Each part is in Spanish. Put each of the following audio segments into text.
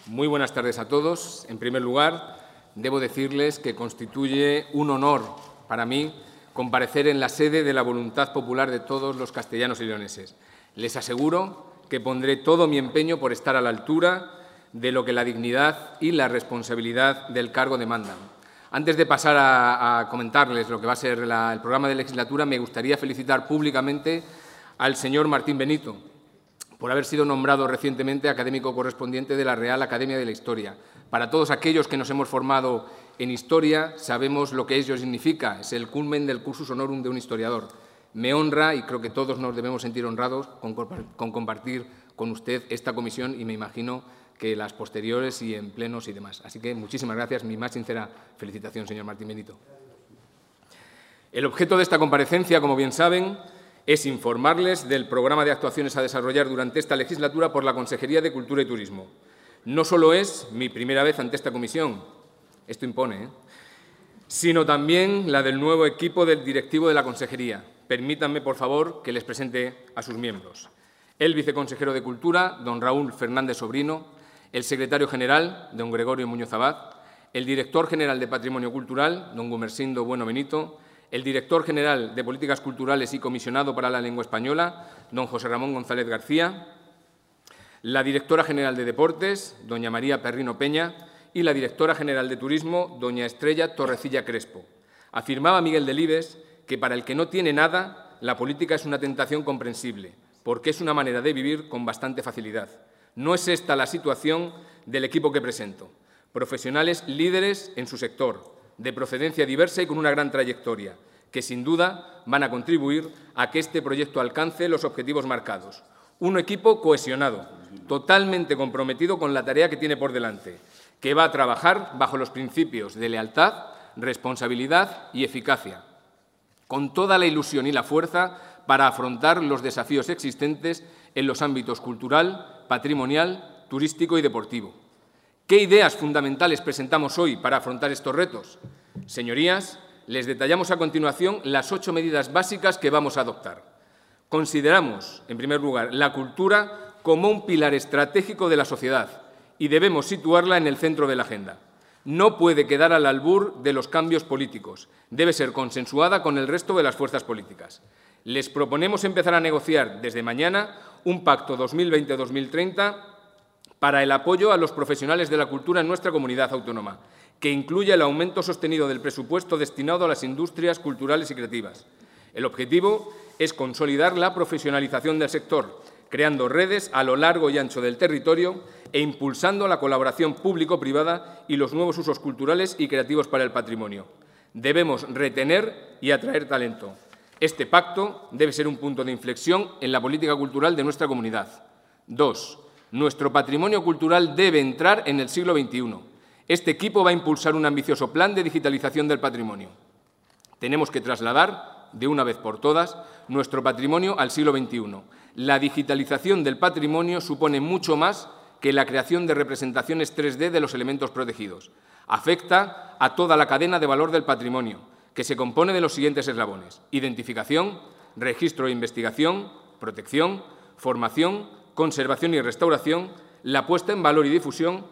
Muy buenas tardes a todos. En primer lugar, debo decirles que constituye un honor para mí comparecer en la sede de la voluntad popular de todos los castellanos y leoneses. Les aseguro que pondré todo mi empeño por estar a la altura de lo que la dignidad y la responsabilidad del cargo demandan. Antes de pasar a comentarles lo que va a ser el programa de legislatura, me gustaría felicitar públicamente al señor Martín Benito por haber sido nombrado recientemente académico correspondiente de la Real Academia de la Historia. Para todos aquellos que nos hemos formado en Historia, sabemos lo que ello significa. Es el culmen del cursus honorum de un historiador. Me honra, y creo que todos nos debemos sentir honrados, con compartir con usted esta comisión y me imagino que las posteriores y en plenos y demás. Así que muchísimas gracias. Mi más sincera felicitación, señor Martín Benito. El objeto de esta comparecencia, como bien saben, es informarles del programa de actuaciones a desarrollar durante esta legislatura por la Consejería de Cultura y Turismo. No solo es mi primera vez ante esta comisión, esto impone, sino también la del nuevo equipo del directivo de la Consejería. Permítanme, por favor, que les presente a sus miembros. El viceconsejero de Cultura, don Raúl Fernández Sobrino, el secretario general, don Gregorio Muñoz Abad, el director general de Patrimonio Cultural, don Gumersindo Bueno Benito, el director general de Políticas Culturales y comisionado para la Lengua Española, don José Ramón González García, la directora general de Deportes, doña María Perrino Peña, y la directora general de Turismo, doña Estrella Torrecilla Crespo. Afirmaba Miguel Delibes que para el que no tiene nada, la política es una tentación comprensible, porque es una manera de vivir con bastante facilidad. No es esta la situación del equipo que presento. Profesionales líderes en su sector, de procedencia diversa y con una gran trayectoria, que sin duda van a contribuir a que este proyecto alcance los objetivos marcados. Un equipo cohesionado, totalmente comprometido con la tarea que tiene por delante, que va a trabajar bajo los principios de lealtad, responsabilidad y eficacia, con toda la ilusión y la fuerza para afrontar los desafíos existentes en los ámbitos cultural, patrimonial, turístico y deportivo. ¿Qué ideas fundamentales presentamos hoy para afrontar estos retos? Señorías, les detallamos a continuación las 8 medidas básicas que vamos a adoptar. Consideramos, en primer lugar, la cultura como un pilar estratégico de la sociedad y debemos situarla en el centro de la agenda. No puede quedar al albur de los cambios políticos. Debe ser consensuada con el resto de las fuerzas políticas. Les proponemos empezar a negociar desde mañana un pacto 2020-2030 para el apoyo a los profesionales de la cultura en nuestra comunidad autónoma, que incluya el aumento sostenido del presupuesto destinado a las industrias culturales y creativas. El objetivo es consolidar la profesionalización del sector, creando redes a lo largo y ancho del territorio e impulsando la colaboración público-privada y los nuevos usos culturales y creativos para el patrimonio. Debemos retener y atraer talento. Este pacto debe ser un punto de inflexión en la política cultural de nuestra comunidad. 2. Nuestro patrimonio cultural debe entrar en el siglo XXI. Este equipo va a impulsar un ambicioso plan de digitalización del patrimonio. Tenemos que trasladar, de una vez por todas, nuestro patrimonio al siglo XXI. La digitalización del patrimonio supone mucho más que la creación de representaciones 3D de los elementos protegidos. Afecta a toda la cadena de valor del patrimonio, que se compone de los siguientes eslabones: identificación, registro e investigación, protección, formación, conservación y restauración, la puesta en valor y difusión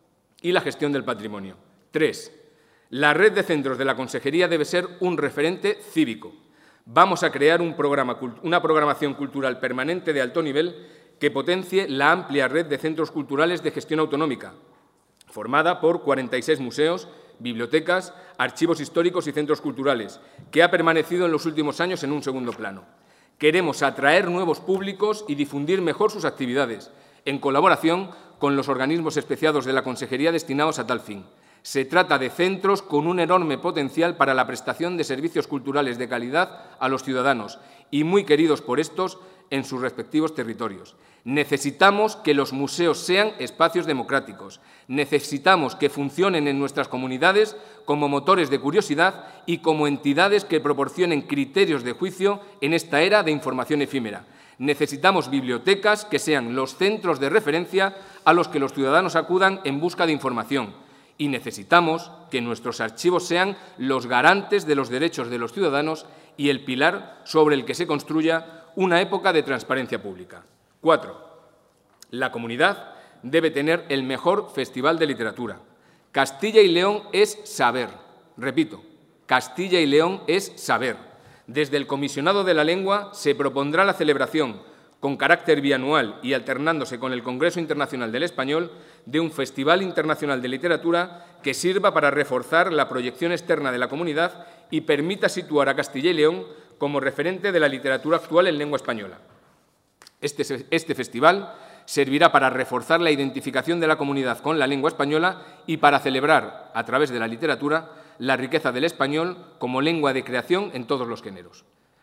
y la gestión del patrimonio. 3. La red de centros de la Consejería debe ser un referente cívico. Vamos a crear una programación cultural permanente de alto nivel que potencie la amplia red de centros culturales de gestión autonómica, formada por 46 museos, bibliotecas, archivos históricos y centros culturales, que ha permanecido en los últimos años en un segundo plano. Queremos atraer nuevos públicos y difundir mejor sus actividades, en colaboración con los organismos especiados de la Consejería destinados a tal fin. Se trata de centros con un enorme potencial para la prestación de servicios culturales de calidad a los ciudadanos y muy queridos por estos en sus respectivos territorios. Necesitamos que los museos sean espacios democráticos. Necesitamos que funcionen en nuestras comunidades como motores de curiosidad y como entidades que proporcionen criterios de juicio en esta era de información efímera. Necesitamos bibliotecas que sean los centros de referencia a los que los ciudadanos acudan en busca de información. Y necesitamos que nuestros archivos sean los garantes de los derechos de los ciudadanos y el pilar sobre el que se construya una época de transparencia pública. 4. La comunidad debe tener el mejor festival de literatura. Castilla y León es saber. Repito, Castilla y León es saber. Desde el Comisionado de la Lengua se propondrá la celebración, con carácter bianual y alternándose con el Congreso Internacional del Español, de un Festival Internacional de Literatura que sirva para reforzar la proyección externa de la comunidad y permita situar a Castilla y León como referente de la literatura actual en lengua española. Este festival servirá para reforzar la identificación de la comunidad con la lengua española y para celebrar, a través de la literatura, la riqueza del español como lengua de creación en todos los géneros.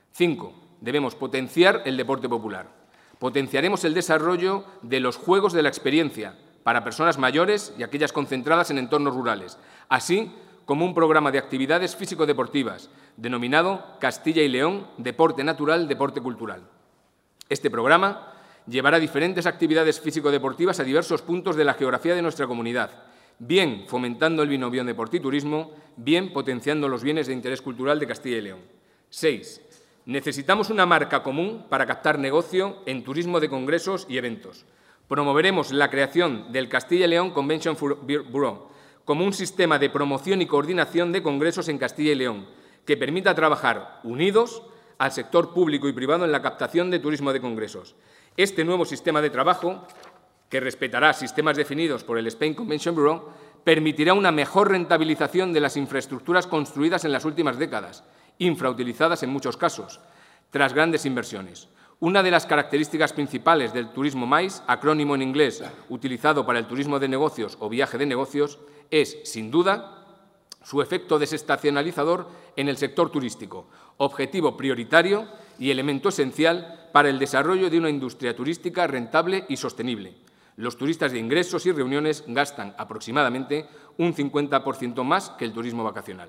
5. Debemos potenciar el deporte popular. Potenciaremos el desarrollo de los juegos de la experiencia para personas mayores y aquellas concentradas en entornos rurales, así como un programa de actividades físico-deportivas denominado Castilla y León Deporte Natural, Deporte Cultural. Este programa llevará diferentes actividades físico-deportivas a diversos puntos de la geografía de nuestra comunidad, bien fomentando el binomio deporte y turismo, bien potenciando los bienes de interés cultural de Castilla y León. 6. Necesitamos una marca común para captar negocio en turismo de congresos y eventos. Promoveremos la creación del Castilla y León Convention Bureau como un sistema de promoción y coordinación de congresos en Castilla y León que permita trabajar unidos al sector público y privado en la captación de turismo de congresos. Este nuevo sistema de trabajo, que respetará sistemas definidos por el Spain Convention Bureau, permitirá una mejor rentabilización de las infraestructuras construidas en las últimas décadas, infrautilizadas en muchos casos, tras grandes inversiones. Una de las características principales del turismo MICE, acrónimo en inglés utilizado para el turismo de negocios o viaje de negocios, es, sin duda, su efecto desestacionalizador en el sector turístico, objetivo prioritario y elemento esencial para el desarrollo de una industria turística rentable y sostenible. Los turistas de ingresos y reuniones gastan aproximadamente un 50% más que el turismo vacacional.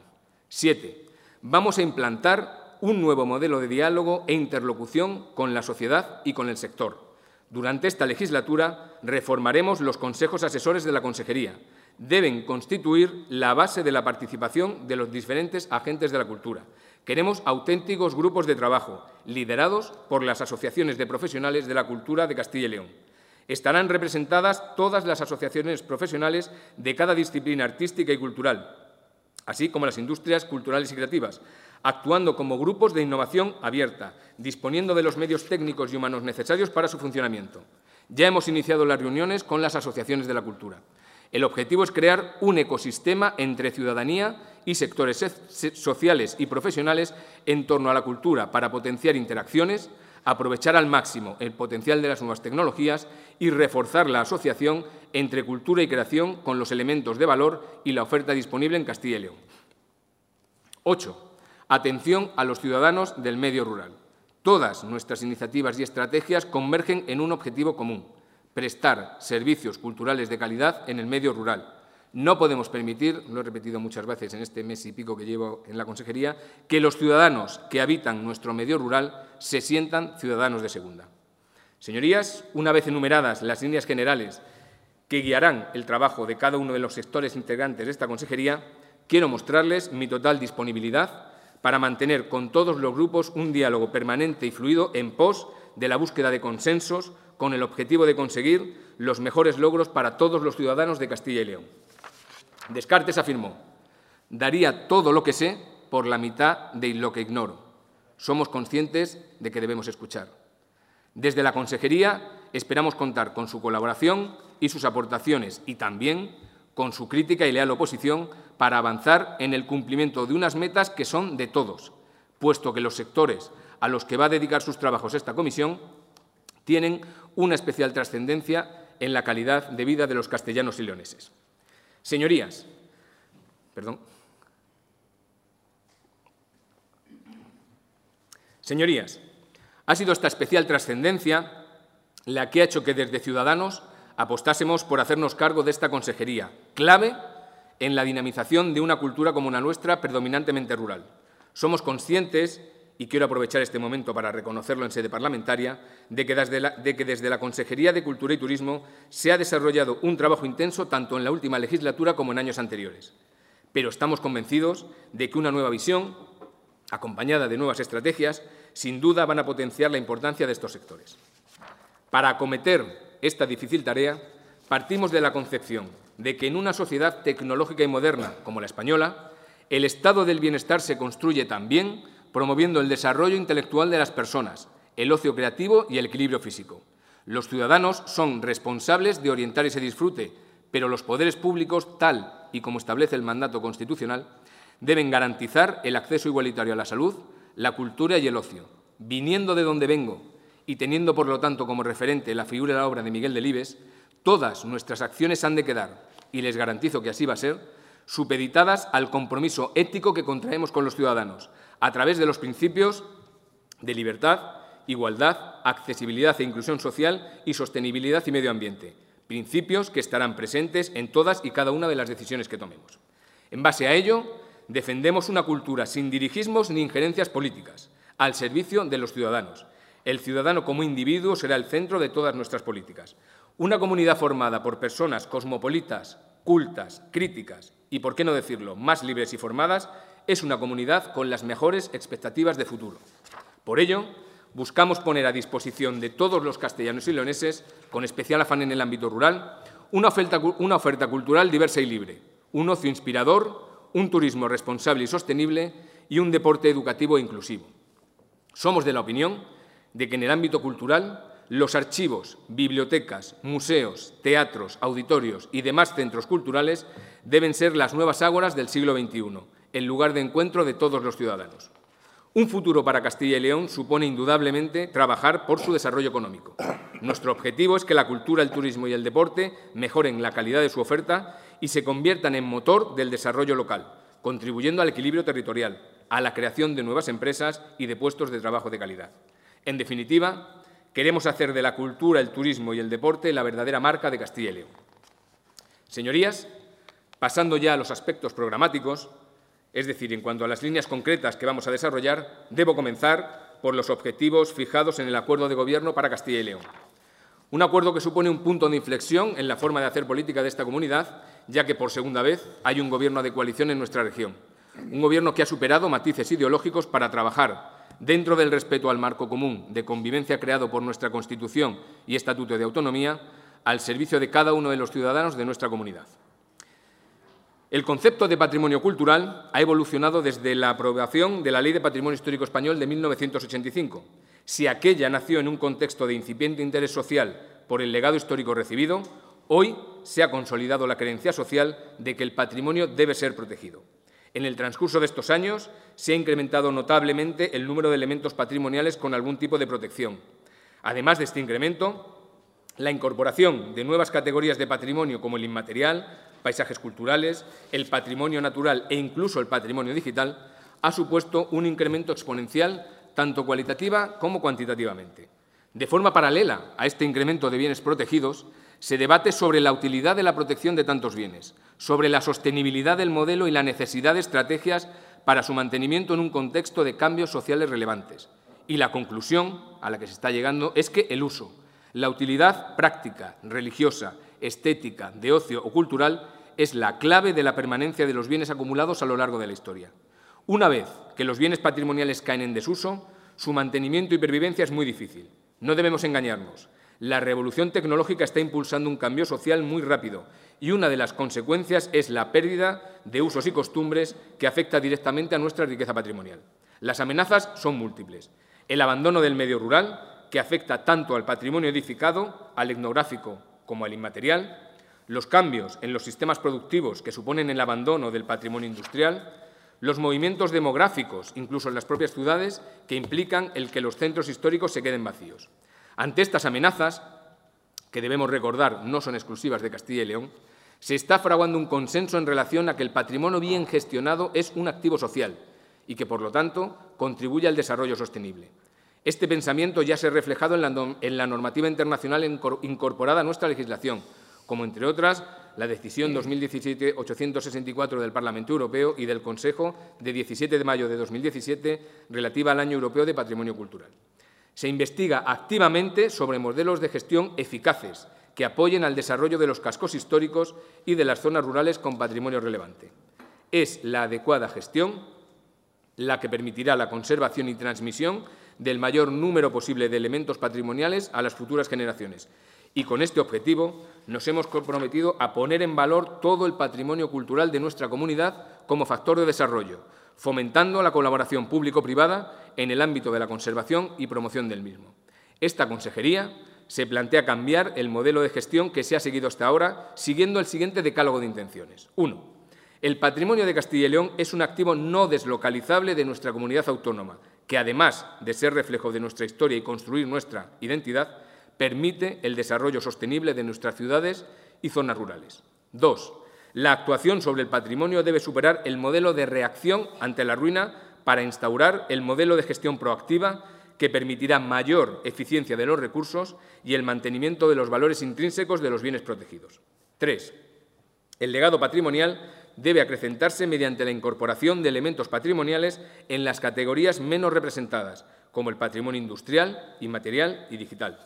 7. Vamos a implantar un nuevo modelo de diálogo e interlocución con la sociedad y con el sector. Durante esta legislatura reformaremos los consejos asesores de la Consejería. Deben constituir la base de la participación de los diferentes agentes de la cultura. Queremos auténticos grupos de trabajo, liderados por las asociaciones de profesionales de la cultura de Castilla y León. Estarán representadas todas las asociaciones profesionales de cada disciplina artística y cultural, así como las industrias culturales y creativas, actuando como grupos de innovación abierta, disponiendo de los medios técnicos y humanos necesarios para su funcionamiento. Ya hemos iniciado las reuniones con las asociaciones de la cultura. El objetivo es crear un ecosistema entre ciudadanía y sectores sociales y profesionales en torno a la cultura para potenciar interacciones, aprovechar al máximo el potencial de las nuevas tecnologías y reforzar la asociación entre cultura y creación con los elementos de valor y la oferta disponible en Castilla y León. 8. Atención a los ciudadanos del medio rural. Todas nuestras iniciativas y estrategias convergen en un objetivo común: prestar servicios culturales de calidad en el medio rural. No podemos permitir, lo he repetido muchas veces en este mes y pico que llevo en la Consejería, que los ciudadanos que habitan nuestro medio rural se sientan ciudadanos de segunda. Señorías, una vez enumeradas las líneas generales que guiarán el trabajo de cada uno de los sectores integrantes de esta Consejería, quiero mostrarles mi total disponibilidad para mantener con todos los grupos un diálogo permanente y fluido en pos de la búsqueda de consensos con el objetivo de conseguir los mejores logros para todos los ciudadanos de Castilla y León. Descartes afirmó: daría todo lo que sé por la mitad de lo que ignoro. Somos conscientes de que debemos escuchar. Desde la Consejería esperamos contar con su colaboración y sus aportaciones y también con su crítica y leal oposición para avanzar en el cumplimiento de unas metas que son de todos, puesto que los sectores a los que va a dedicar sus trabajos esta comisión tienen una especial trascendencia en la calidad de vida de los castellanos y leoneses. Señorías, ha sido esta especial trascendencia la que ha hecho que desde Ciudadanos apostásemos por hacernos cargo de esta consejería, clave en la dinamización de una cultura como la nuestra, predominantemente rural. Somos conscientes, y quiero aprovechar este momento para reconocerlo en sede parlamentaria, de que desde la Consejería de Cultura y Turismo se ha desarrollado un trabajo intenso tanto en la última legislatura como en años anteriores. Pero estamos convencidos de que una nueva visión, acompañada de nuevas estrategias, sin duda van a potenciar la importancia de estos sectores. Para acometer esta difícil tarea, partimos de la concepción de que en una sociedad tecnológica y moderna como la española, el estado del bienestar se construye también promoviendo el desarrollo intelectual de las personas, el ocio creativo y el equilibrio físico. Los ciudadanos son responsables de orientar ese disfrute, pero los poderes públicos, tal y como establece el mandato constitucional, deben garantizar el acceso igualitario a la salud, la cultura y el ocio. Viniendo de donde vengo y teniendo, por lo tanto, como referente la figura y la obra de Miguel Delibes, todas nuestras acciones han de quedar, y les garantizo que así va a ser, supeditadas al compromiso ético que contraemos con los ciudadanos, a través de los principios de libertad, igualdad, accesibilidad e inclusión social y sostenibilidad y medio ambiente, principios que estarán presentes en todas y cada una de las decisiones que tomemos. En base a ello, defendemos una cultura sin dirigismos ni injerencias políticas, al servicio de los ciudadanos. El ciudadano como individuo será el centro de todas nuestras políticas. Una comunidad formada por personas cosmopolitas, cultas, críticas y, por qué no decirlo, más libres y formadas, es una comunidad con las mejores expectativas de futuro. Por ello, buscamos poner a disposición de todos los castellanos y leoneses, con especial afán en el ámbito rural, una oferta cultural diversa y libre, un ocio inspirador, un turismo responsable y sostenible y un deporte educativo e inclusivo. Somos de la opinión de que en el ámbito cultural los archivos, bibliotecas, museos, teatros, auditorios y demás centros culturales deben ser las nuevas ágoras del siglo XXI, el lugar de encuentro de todos los ciudadanos. Un futuro para Castilla y León supone indudablemente trabajar por su desarrollo económico. Nuestro objetivo es que la cultura, el turismo y el deporte mejoren la calidad de su oferta y se conviertan en motor del desarrollo local, contribuyendo al equilibrio territorial, a la creación de nuevas empresas y de puestos de trabajo de calidad. En definitiva, queremos hacer de la cultura, el turismo y el deporte la verdadera marca de Castilla y León. Señorías, pasando ya a los aspectos programáticos, es decir, en cuanto a las líneas concretas que vamos a desarrollar, debo comenzar por los objetivos fijados en el Acuerdo de Gobierno para Castilla y León. Un acuerdo que supone un punto de inflexión en la forma de hacer política de esta comunidad, ya que por segunda vez hay un Gobierno de coalición en nuestra región. Un Gobierno que ha superado matices ideológicos para trabajar dentro del respeto al marco común de convivencia creado por nuestra Constitución y Estatuto de Autonomía, al servicio de cada uno de los ciudadanos de nuestra comunidad. El concepto de patrimonio cultural ha evolucionado desde la aprobación de la Ley de Patrimonio Histórico Español de 1985. Si aquella nació en un contexto de incipiente interés social por el legado histórico recibido, hoy se ha consolidado la creencia social de que el patrimonio debe ser protegido. En el transcurso de estos años se ha incrementado notablemente el número de elementos patrimoniales con algún tipo de protección. Además de este incremento, la incorporación de nuevas categorías de patrimonio como el inmaterial, paisajes culturales, el patrimonio natural e incluso el patrimonio digital ha supuesto un incremento exponencial tanto cualitativa como cuantitativamente. De forma paralela a este incremento de bienes protegidos, se debate sobre la utilidad de la protección de tantos bienes, sobre la sostenibilidad del modelo y la necesidad de estrategias para su mantenimiento en un contexto de cambios sociales relevantes. Y la conclusión a la que se está llegando es que el uso, la utilidad práctica, religiosa, estética, de ocio o cultural es la clave de la permanencia de los bienes acumulados a lo largo de la historia. Una vez que los bienes patrimoniales caen en desuso, su mantenimiento y pervivencia es muy difícil. No debemos engañarnos. La revolución tecnológica está impulsando un cambio social muy rápido y una de las consecuencias es la pérdida de usos y costumbres que afecta directamente a nuestra riqueza patrimonial. Las amenazas son múltiples. El abandono del medio rural, que afecta tanto al patrimonio edificado, al etnográfico como al inmaterial, los cambios en los sistemas productivos que suponen el abandono del patrimonio industrial, los movimientos demográficos, incluso en las propias ciudades, que implican el que los centros históricos se queden vacíos. Ante estas amenazas, que debemos recordar no son exclusivas de Castilla y León, se está fraguando un consenso en relación a que el patrimonio bien gestionado es un activo social y que, por lo tanto, contribuye al desarrollo sostenible. Este pensamiento ya se ha reflejado en la normativa internacional incorporada a nuestra legislación, como, entre otras, la Decisión 2017-864 del Parlamento Europeo y del Consejo de 17 de mayo de 2017 relativa al Año Europeo de Patrimonio Cultural. Se investiga activamente sobre modelos de gestión eficaces que apoyen al desarrollo de los cascos históricos y de las zonas rurales con patrimonio relevante. Es la adecuada gestión la que permitirá la conservación y transmisión del mayor número posible de elementos patrimoniales a las futuras generaciones Y con este objetivo nos hemos comprometido a poner en valor todo el patrimonio cultural de nuestra comunidad como factor de desarrollo, fomentando la colaboración público-privada en el ámbito de la conservación y promoción del mismo. Esta consejería se plantea cambiar el modelo de gestión que se ha seguido hasta ahora, siguiendo el siguiente decálogo de intenciones. 1. El patrimonio de Castilla y León es un activo no deslocalizable de nuestra comunidad autónoma, que, además de ser reflejo de nuestra historia y construir nuestra identidad, permite el desarrollo sostenible de nuestras ciudades y zonas rurales. 2. La actuación sobre el patrimonio debe superar el modelo de reacción ante la ruina para instaurar el modelo de gestión proactiva que permitirá mayor eficiencia de los recursos y el mantenimiento de los valores intrínsecos de los bienes protegidos. 3. El legado patrimonial debe acrecentarse mediante la incorporación de elementos patrimoniales en las categorías menos representadas, como el patrimonio industrial, inmaterial y digital.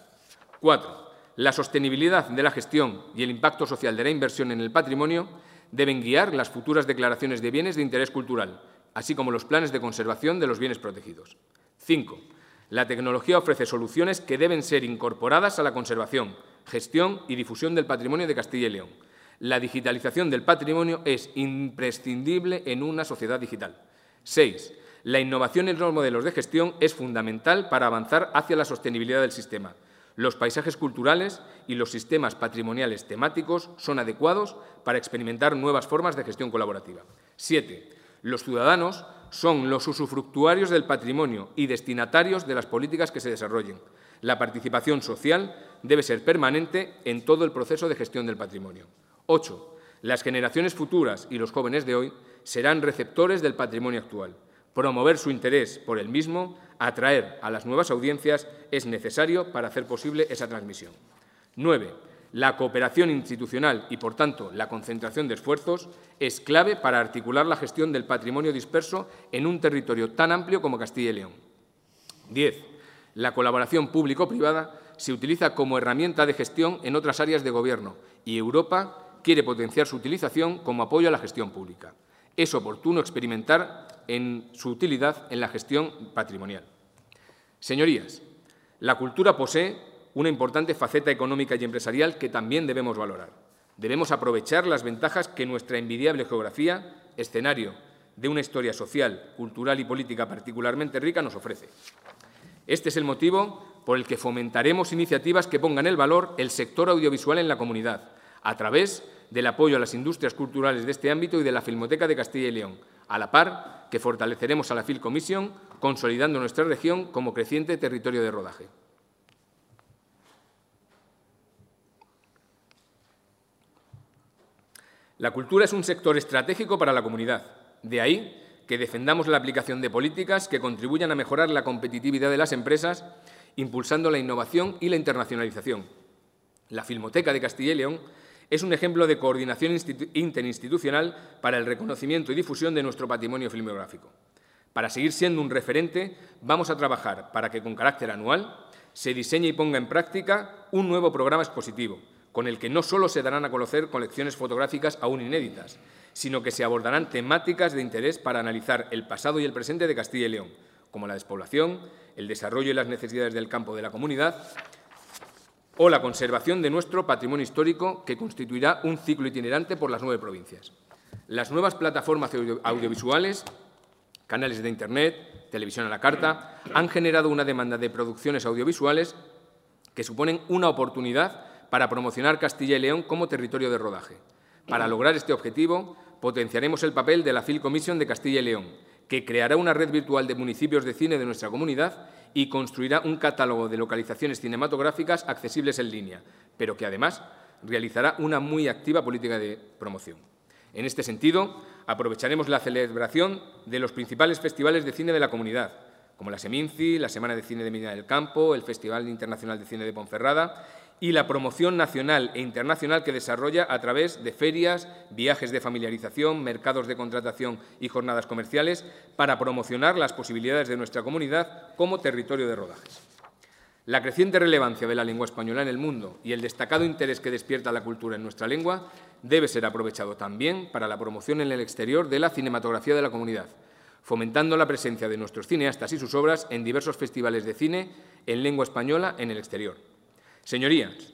4. La sostenibilidad de la gestión y el impacto social de la inversión en el patrimonio deben guiar las futuras declaraciones de bienes de interés cultural, así como los planes de conservación de los bienes protegidos. 5. La tecnología ofrece soluciones que deben ser incorporadas a la conservación, gestión y difusión del patrimonio de Castilla y León. La digitalización del patrimonio es imprescindible en una sociedad digital. 6. La innovación en los modelos de gestión es fundamental para avanzar hacia la sostenibilidad del sistema. Los paisajes culturales y los sistemas patrimoniales temáticos son adecuados para experimentar nuevas formas de gestión colaborativa. 7. Los ciudadanos son los usufructuarios del patrimonio y destinatarios de las políticas que se desarrollen. La participación social debe ser permanente en todo el proceso de gestión del patrimonio. 8. Las generaciones futuras y los jóvenes de hoy serán receptores del patrimonio actual. Promover su interés por el mismo, atraer a las nuevas audiencias, es necesario para hacer posible esa transmisión. 9. La cooperación institucional y, por tanto, la concentración de esfuerzos es clave para articular la gestión del patrimonio disperso en un territorio tan amplio como Castilla y León. 10. La colaboración público-privada se utiliza como herramienta de gestión en otras áreas de Gobierno y Europa quiere potenciar su utilización como apoyo a la gestión pública. Es oportuno experimentar en su utilidad en la gestión patrimonial. Señorías, la cultura posee una importante faceta económica y empresarial que también debemos valorar. Debemos aprovechar las ventajas que nuestra envidiable geografía, escenario de una historia social, cultural y política particularmente rica, nos ofrece. Este es el motivo por el que fomentaremos iniciativas que pongan en valor el sector audiovisual en la comunidad, a través del apoyo a las industrias culturales de este ámbito y de la Filmoteca de Castilla y León, a la par que fortaleceremos a la Film Commission, consolidando nuestra región como creciente territorio de rodaje. La cultura es un sector estratégico para la comunidad. De ahí que defendamos la aplicación de políticas que contribuyan a mejorar la competitividad de las empresas, impulsando la innovación y la internacionalización. La Filmoteca de Castilla y León es un ejemplo de coordinación interinstitucional para el reconocimiento y difusión de nuestro patrimonio filmográfico. Para seguir siendo un referente, vamos a trabajar para que, con carácter anual, se diseñe y ponga en práctica un nuevo programa expositivo, con el que no solo se darán a conocer colecciones fotográficas aún inéditas, sino que se abordarán temáticas de interés para analizar el pasado y el presente de Castilla y León, como la despoblación, el desarrollo y las necesidades del campo de la comunidad, o la conservación de nuestro patrimonio histórico, que constituirá un ciclo itinerante por las 9 provincias. Las nuevas plataformas audiovisuales, canales de Internet, televisión a la carta, han generado una demanda de producciones audiovisuales que suponen una oportunidad para promocionar Castilla y León como territorio de rodaje. Para lograr este objetivo, potenciaremos el papel de la Film Commission de Castilla y León, que creará una red virtual de municipios de cine de nuestra comunidad y construirá un catálogo de localizaciones cinematográficas accesibles en línea, pero que, además, realizará una muy activa política de promoción. En este sentido, aprovecharemos la celebración de los principales festivales de cine de la comunidad, como la Seminci, la Semana de Cine de Medina del Campo, el Festival Internacional de Cine de Ponferrada y la promoción nacional e internacional que desarrolla a través de ferias, viajes de familiarización, mercados de contratación y jornadas comerciales para promocionar las posibilidades de nuestra comunidad como territorio de rodajes. La creciente relevancia de la lengua española en el mundo y el destacado interés que despierta la cultura en nuestra lengua debe ser aprovechado también para la promoción en el exterior de la cinematografía de la comunidad, fomentando la presencia de nuestros cineastas y sus obras en diversos festivales de cine en lengua española en el exterior. Señorías,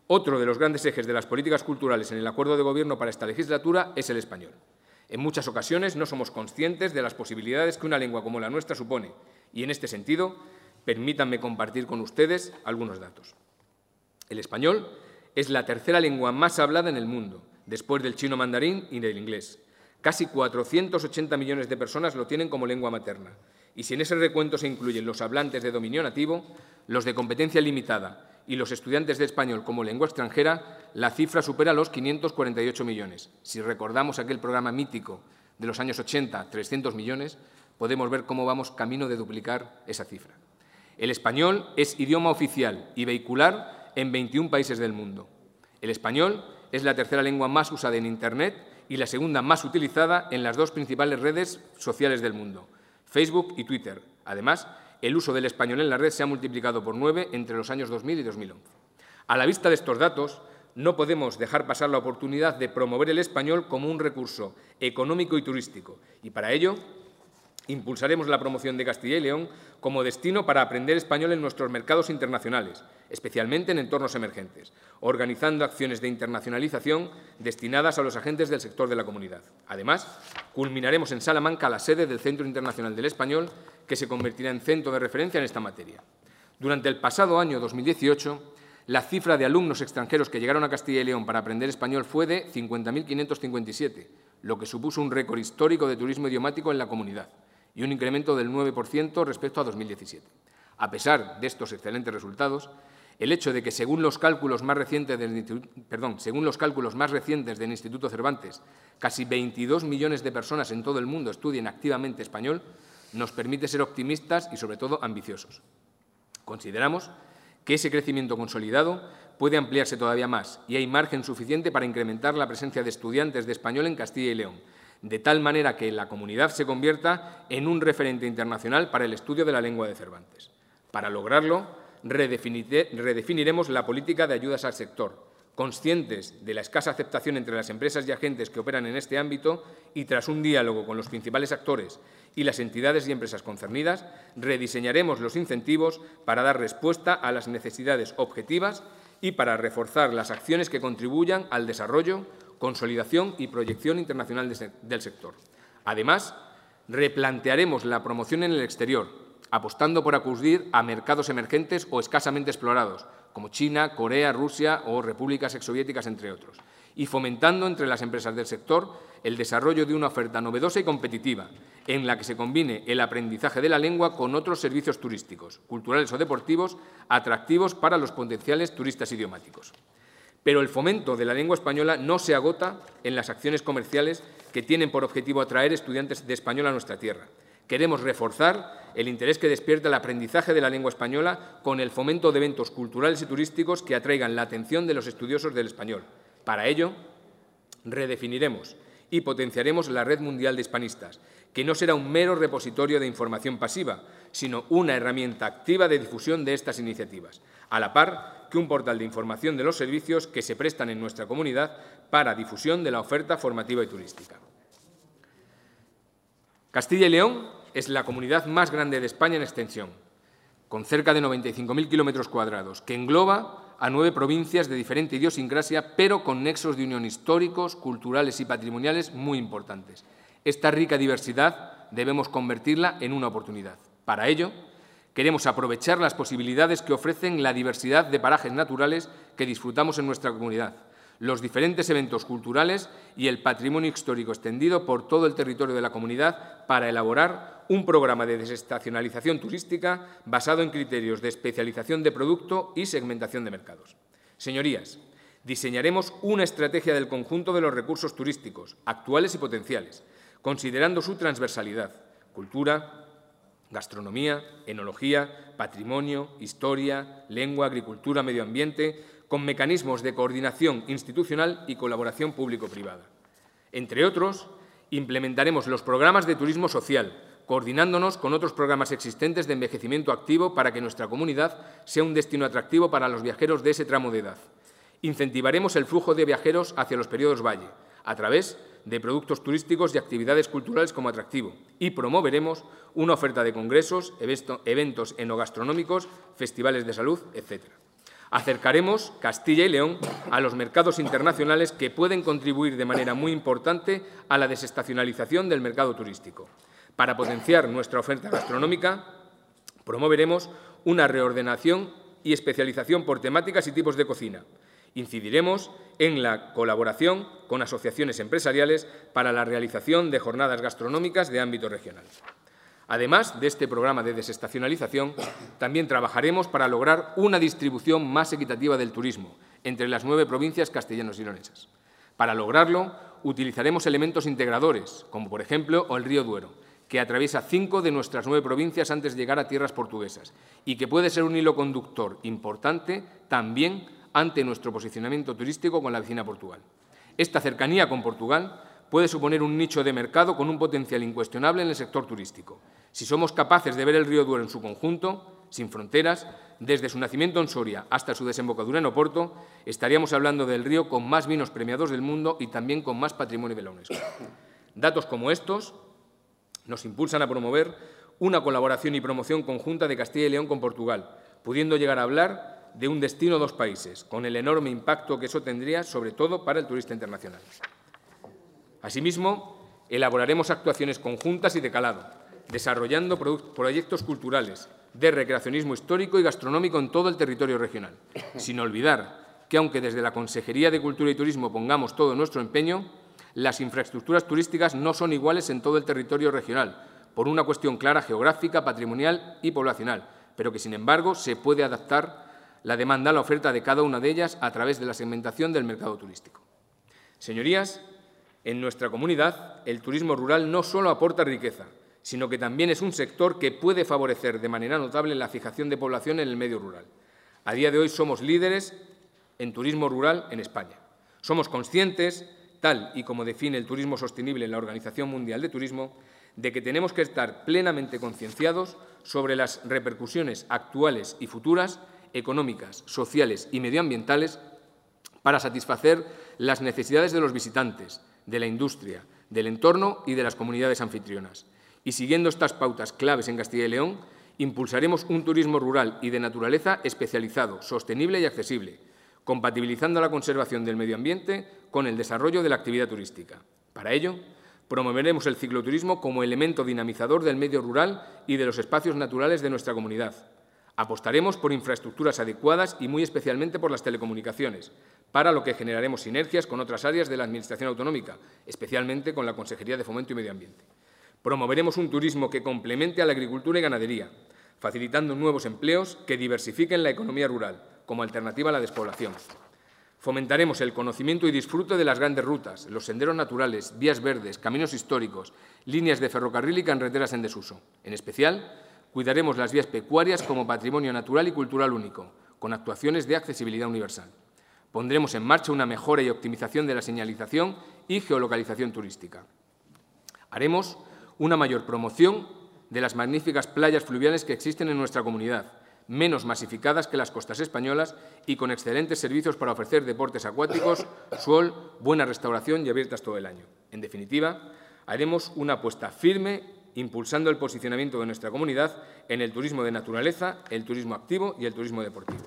Otro de los grandes ejes de las políticas culturales en el acuerdo de Gobierno para esta legislatura es el español. En muchas ocasiones no somos conscientes de las posibilidades que una lengua como la nuestra supone y, en este sentido, permítanme compartir con ustedes algunos datos. El español es la tercera lengua más hablada en el mundo, después del chino mandarín y del inglés. Casi 480 millones de personas lo tienen como lengua materna. Y si en ese recuento se incluyen los hablantes de dominio nativo, los de competencia limitada y los estudiantes de español como lengua extranjera, la cifra supera los 548 millones. Si recordamos aquel programa mítico de los años 80, 300 millones, podemos ver cómo vamos camino de duplicar esa cifra. El español es idioma oficial y vehicular en 21 países del mundo. El español es la tercera lengua más usada en Internet y la segunda más utilizada en las dos principales redes sociales del mundo, Facebook y Twitter. Además, el uso del español en la red se ha multiplicado por 9 entre los años 2000 y 2011. A la vista de estos datos, no podemos dejar pasar la oportunidad de promover el español como un recurso económico y turístico, y para ello impulsaremos la promoción de Castilla y León como destino para aprender español en nuestros mercados internacionales, especialmente en entornos emergentes, organizando acciones de internacionalización destinadas a los agentes del sector de la comunidad. Además, culminaremos en Salamanca la sede del Centro Internacional del Español, que se convertirá en centro de referencia en esta materia. Durante el pasado año 2018, la cifra de alumnos extranjeros que llegaron a Castilla y León para aprender español fue de 50.557, lo que supuso un récord histórico de turismo idiomático en la comunidad y un incremento del 9% respecto a 2017. A pesar de estos excelentes resultados, el hecho de que, según los cálculos más recientes del Instituto Cervantes, casi 22 millones de personas en todo el mundo estudien activamente español, nos permite ser optimistas y, sobre todo, ambiciosos. Consideramos que ese crecimiento consolidado puede ampliarse todavía más y hay margen suficiente para incrementar la presencia de estudiantes de español en Castilla y León, de tal manera que la comunidad se convierta en un referente internacional para el estudio de la lengua de Cervantes. Para lograrlo, redefiniremos la política de ayudas al sector, conscientes de la escasa aceptación entre las empresas y agentes que operan en este ámbito y, tras un diálogo con los principales actores y las entidades y empresas concernidas, rediseñaremos los incentivos para dar respuesta a las necesidades objetivas y para reforzar las acciones que contribuyan al desarrollo, consolidación y proyección internacional del sector. Además, replantearemos la promoción en el exterior, apostando por acudir a mercados emergentes o escasamente explorados, como China, Corea, Rusia o repúblicas exsoviéticas, entre otros, y fomentando entre las empresas del sector el desarrollo de una oferta novedosa y competitiva, en la que se combine el aprendizaje de la lengua con otros servicios turísticos, culturales o deportivos atractivos para los potenciales turistas idiomáticos. Pero el fomento de la lengua española no se agota en las acciones comerciales que tienen por objetivo atraer estudiantes de español a nuestra tierra. Queremos reforzar el interés que despierta el aprendizaje de la lengua española con el fomento de eventos culturales y turísticos que atraigan la atención de los estudiosos del español. Para ello, redefiniremos y potenciaremos la Red Mundial de Hispanistas, que no será un mero repositorio de información pasiva, sino una herramienta activa de difusión de estas iniciativas, a la par que un portal de información de los servicios que se prestan en nuestra comunidad para difusión de la oferta formativa y turística. Castilla y León es la comunidad más grande de España en extensión, con cerca de 95.000 kilómetros cuadrados, que engloba a 9 provincias de diferente idiosincrasia, pero con nexos de unión históricos, culturales y patrimoniales muy importantes. Esta rica diversidad debemos convertirla en una oportunidad. Para ello, queremos aprovechar las posibilidades que ofrecen la diversidad de parajes naturales que disfrutamos en nuestra comunidad, los diferentes eventos culturales y el patrimonio histórico extendido por todo el territorio de la comunidad para elaborar un programa de desestacionalización turística basado en criterios de especialización de producto y segmentación de mercados. Señorías, diseñaremos una estrategia del conjunto de los recursos turísticos, actuales y potenciales, considerando su transversalidad: cultura, gastronomía, enología, patrimonio, historia, lengua, agricultura, medio ambiente, con mecanismos de coordinación institucional y colaboración público-privada. Entre otros, implementaremos los programas de turismo social, coordinándonos con otros programas existentes de envejecimiento activo para que nuestra comunidad sea un destino atractivo para los viajeros de ese tramo de edad. Incentivaremos el flujo de viajeros hacia los periodos valle, a través de productos turísticos y actividades culturales como atractivo, y promoveremos una oferta de congresos, eventos enogastronómicos, festivales de salud, etc. Acercaremos Castilla y León a los mercados internacionales que pueden contribuir de manera muy importante a la desestacionalización del mercado turístico. Para potenciar nuestra oferta gastronómica, promoveremos una reordenación y especialización por temáticas y tipos de cocina. Incidiremos en la colaboración con asociaciones empresariales para la realización de jornadas gastronómicas de ámbito regional. Además de este programa de desestacionalización, también trabajaremos para lograr una distribución más equitativa del turismo entre las 9 provincias castellanos y leonesas. Para lograrlo, utilizaremos elementos integradores, como por ejemplo el río Duero, que atraviesa 5 de nuestras 9 provincias antes de llegar a tierras portuguesas y que puede ser un hilo conductor importante también ante nuestro posicionamiento turístico con la vecina Portugal. Esta cercanía con Portugal puede suponer un nicho de mercado con un potencial incuestionable en el sector turístico. Si somos capaces de ver el río Duero en su conjunto, sin fronteras, desde su nacimiento en Soria hasta su desembocadura en Oporto, estaríamos hablando del río con más vinos premiados del mundo y también con más patrimonio de la UNESCO. Datos como estos nos impulsan a promover una colaboración y promoción conjunta de Castilla y León con Portugal, pudiendo llegar a hablar de un destino 2 países, con el enorme impacto que eso tendría, sobre todo para el turista internacional. Asimismo, elaboraremos actuaciones conjuntas y de calado, desarrollando proyectos culturales, de recreacionismo histórico y gastronómico en todo el territorio regional, sin olvidar que, aunque desde la Consejería de Cultura y Turismo pongamos todo nuestro empeño, las infraestructuras turísticas no son iguales en todo el territorio regional, por una cuestión clara geográfica, patrimonial y poblacional, pero que, sin embargo, se puede adaptar la demanda a la oferta de cada una de ellas a través de la segmentación del mercado turístico. Señorías, en nuestra comunidad, el turismo rural no solo aporta riqueza, sino que también es un sector que puede favorecer de manera notable la fijación de población en el medio rural. A día de hoy somos líderes en turismo rural en España. Somos conscientes, tal y como define el turismo sostenible en la Organización Mundial de Turismo, de que tenemos que estar plenamente concienciados sobre las repercusiones actuales y futuras, económicas, sociales y medioambientales, para satisfacer las necesidades de los visitantes, de la industria, del entorno y de las comunidades anfitrionas. Y siguiendo estas pautas claves en Castilla y León, impulsaremos un turismo rural y de naturaleza especializado, sostenible y accesible, compatibilizando la conservación del medio ambiente con el desarrollo de la actividad turística. Para ello, promoveremos el cicloturismo como elemento dinamizador del medio rural y de los espacios naturales de nuestra comunidad. Apostaremos por infraestructuras adecuadas y muy especialmente por las telecomunicaciones, para lo que generaremos sinergias con otras áreas de la Administración autonómica, especialmente con la Consejería de Fomento y Medio Ambiente. Promoveremos un turismo que complemente a la agricultura y ganadería, facilitando nuevos empleos que diversifiquen la economía rural, como alternativa a la despoblación. Fomentaremos el conocimiento y disfrute de las grandes rutas, los senderos naturales, vías verdes, caminos históricos, líneas de ferrocarril y carreteras en desuso. En especial, cuidaremos las vías pecuarias como patrimonio natural y cultural único, con actuaciones de accesibilidad universal. Pondremos en marcha una mejora y optimización de la señalización y geolocalización turística. Haremos una mayor promoción de las magníficas playas fluviales que existen en nuestra comunidad, menos masificadas que las costas españolas y con excelentes servicios para ofrecer deportes acuáticos, sol, buena restauración y abiertas todo el año. En definitiva, haremos una apuesta firme impulsando el posicionamiento de nuestra comunidad en el turismo de naturaleza, el turismo activo y el turismo deportivo.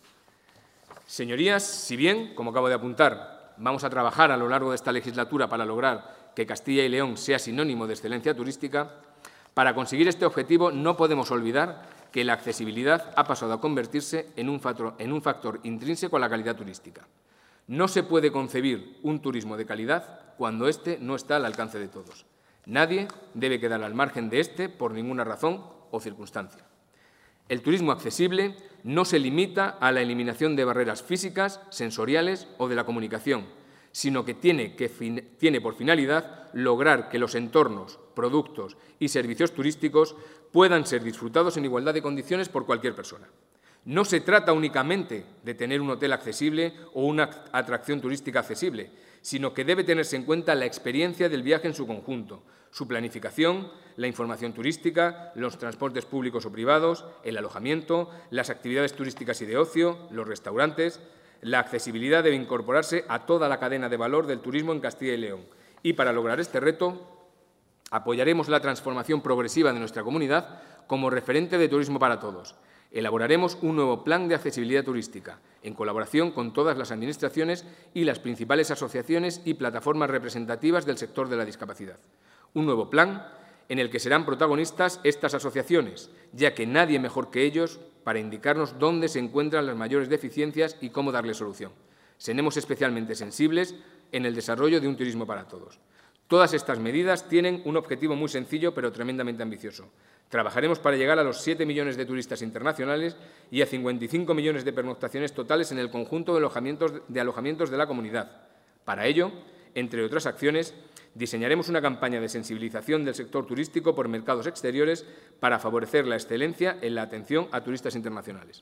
Señorías, si bien, como acabo de apuntar, vamos a trabajar a lo largo de esta legislatura para lograr que Castilla y León sea sinónimo de excelencia turística, para conseguir este objetivo no podemos olvidar que la accesibilidad ha pasado a convertirse en un factor intrínseco a la calidad turística. No se puede concebir un turismo de calidad cuando éste no está al alcance de todos. Nadie debe quedar al margen de éste por ninguna razón o circunstancia. El turismo accesible no se limita a la eliminación de barreras físicas, sensoriales o de la comunicación, sino que tiene por finalidad lograr que los entornos, productos y servicios turísticos puedan ser disfrutados en igualdad de condiciones por cualquier persona. No se trata únicamente de tener un hotel accesible o una atracción turística accesible, sino que debe tenerse en cuenta la experiencia del viaje en su conjunto, su planificación, la información turística, los transportes públicos o privados, el alojamiento, las actividades turísticas y de ocio, los restaurantes. La accesibilidad debe incorporarse a toda la cadena de valor del turismo en Castilla y León. Y para lograr este reto, apoyaremos la transformación progresiva de nuestra comunidad como referente de turismo para todos, Elaboraremos un nuevo plan de accesibilidad turística, en colaboración con todas las administraciones y las principales asociaciones y plataformas representativas del sector de la discapacidad. Un nuevo plan en el que serán protagonistas estas asociaciones, ya que nadie mejor que ellos para indicarnos dónde se encuentran las mayores deficiencias y cómo darle solución. Seremos especialmente sensibles en el desarrollo de un turismo para todos. Todas estas medidas tienen un objetivo muy sencillo, pero tremendamente ambicioso. Trabajaremos para llegar a los 7 millones de turistas internacionales y a 55 millones de pernoctaciones totales en el conjunto de alojamientos de la comunidad. Para ello, entre otras acciones, diseñaremos una campaña de sensibilización del sector turístico por mercados exteriores para favorecer la excelencia en la atención a turistas internacionales.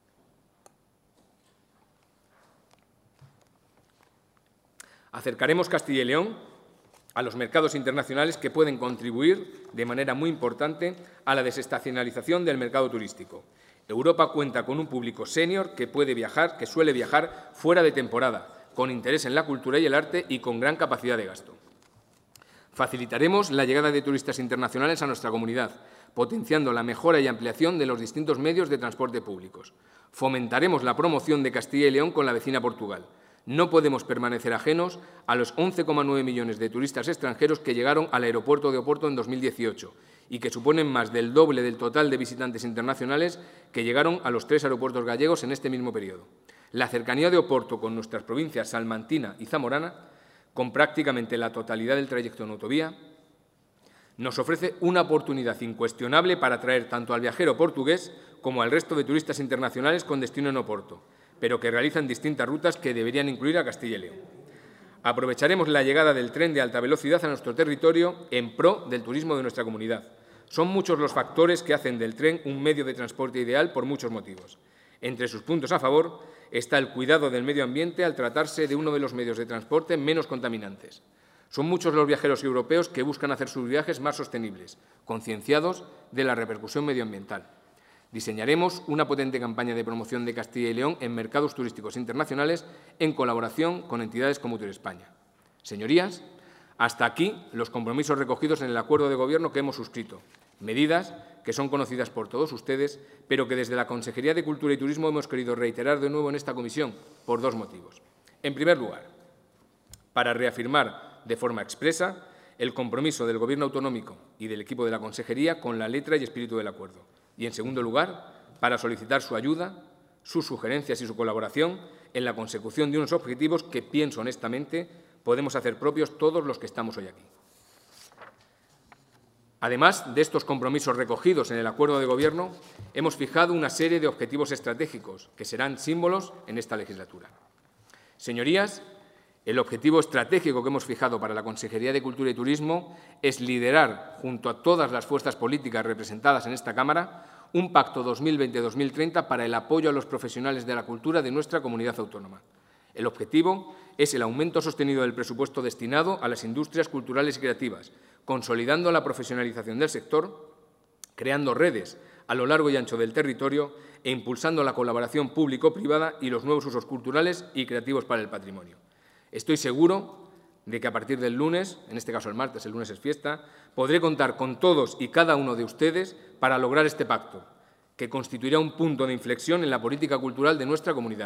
Acercaremos Castilla y León a los mercados internacionales que pueden contribuir de manera muy importante a la desestacionalización del mercado turístico. Europa cuenta con un público senior que suele viajar fuera de temporada, con interés en la cultura y el arte y con gran capacidad de gasto. Facilitaremos la llegada de turistas internacionales a nuestra comunidad, potenciando la mejora y ampliación de los distintos medios de transporte públicos. Fomentaremos la promoción de Castilla y León con la vecina Portugal. No podemos permanecer ajenos a los 11,9 millones de turistas extranjeros que llegaron al aeropuerto de Oporto en 2018 y que suponen más del doble del total de visitantes internacionales que llegaron a los 3 aeropuertos gallegos en este mismo periodo. La cercanía de Oporto con nuestras provincias salmantina y zamorana, con prácticamente la totalidad del trayecto en autovía, nos ofrece una oportunidad incuestionable para atraer tanto al viajero portugués como al resto de turistas internacionales con destino en Oporto, pero que realizan distintas rutas que deberían incluir a Castilla y León. Aprovecharemos la llegada del tren de alta velocidad a nuestro territorio en pro del turismo de nuestra comunidad. Son muchos los factores que hacen del tren un medio de transporte ideal por muchos motivos. Entre sus puntos a favor está el cuidado del medio ambiente al tratarse de uno de los medios de transporte menos contaminantes. Son muchos los viajeros europeos que buscan hacer sus viajes más sostenibles, concienciados de la repercusión medioambiental. Diseñaremos una potente campaña de promoción de Castilla y León en mercados turísticos internacionales en colaboración con entidades como Turespaña. Señorías, hasta aquí los compromisos recogidos en el acuerdo de Gobierno que hemos suscrito, medidas que son conocidas por todos ustedes, pero que desde la Consejería de Cultura y Turismo hemos querido reiterar de nuevo en esta comisión por 2 motivos. En primer lugar, para reafirmar de forma expresa el compromiso del Gobierno autonómico y del equipo de la Consejería con la letra y espíritu del acuerdo. Y, en segundo lugar, para solicitar su ayuda, sus sugerencias y su colaboración en la consecución de unos objetivos que, pienso honestamente, podemos hacer propios todos los que estamos hoy aquí. Además de estos compromisos recogidos en el acuerdo de Gobierno, hemos fijado una serie de objetivos estratégicos que serán símbolos en esta legislatura. Señorías, el objetivo estratégico que hemos fijado para la Consejería de Cultura y Turismo es liderar, junto a todas las fuerzas políticas representadas en esta Cámara, un pacto 2020-2030 para el apoyo a los profesionales de la cultura de nuestra comunidad autónoma. El objetivo es el aumento sostenido del presupuesto destinado a las industrias culturales y creativas, consolidando la profesionalización del sector, creando redes a lo largo y ancho del territorio e impulsando la colaboración público-privada y los nuevos usos culturales y creativos para el patrimonio. Estoy seguro de que a partir del lunes, en este caso el martes, el lunes es fiesta, podré contar con todos y cada uno de ustedes para lograr este pacto, que constituirá un punto de inflexión en la política cultural de nuestra comunidad.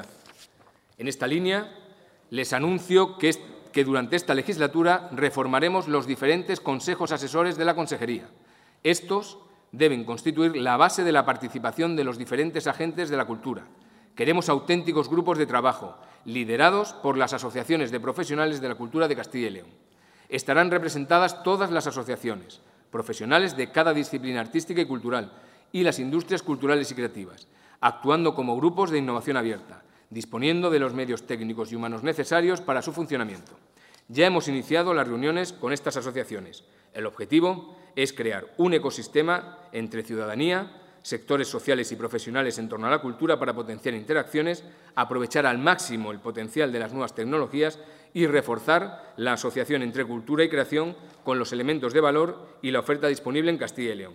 En esta línea, les anuncio que durante esta legislatura reformaremos los diferentes consejos asesores de la Consejería. Estos deben constituir la base de la participación de los diferentes agentes de la cultura. Queremos auténticos grupos de trabajo, liderados por las asociaciones de profesionales de la cultura de Castilla y León. Estarán representadas todas las asociaciones, profesionales de cada disciplina artística y cultural y las industrias culturales y creativas, actuando como grupos de innovación abierta, disponiendo de los medios técnicos y humanos necesarios para su funcionamiento. Ya hemos iniciado las reuniones con estas asociaciones. El objetivo es crear un ecosistema entre ciudadanía, sectores sociales y profesionales en torno a la cultura para potenciar interacciones, aprovechar al máximo el potencial de las nuevas tecnologías y reforzar la asociación entre cultura y creación con los elementos de valor y la oferta disponible en Castilla y León.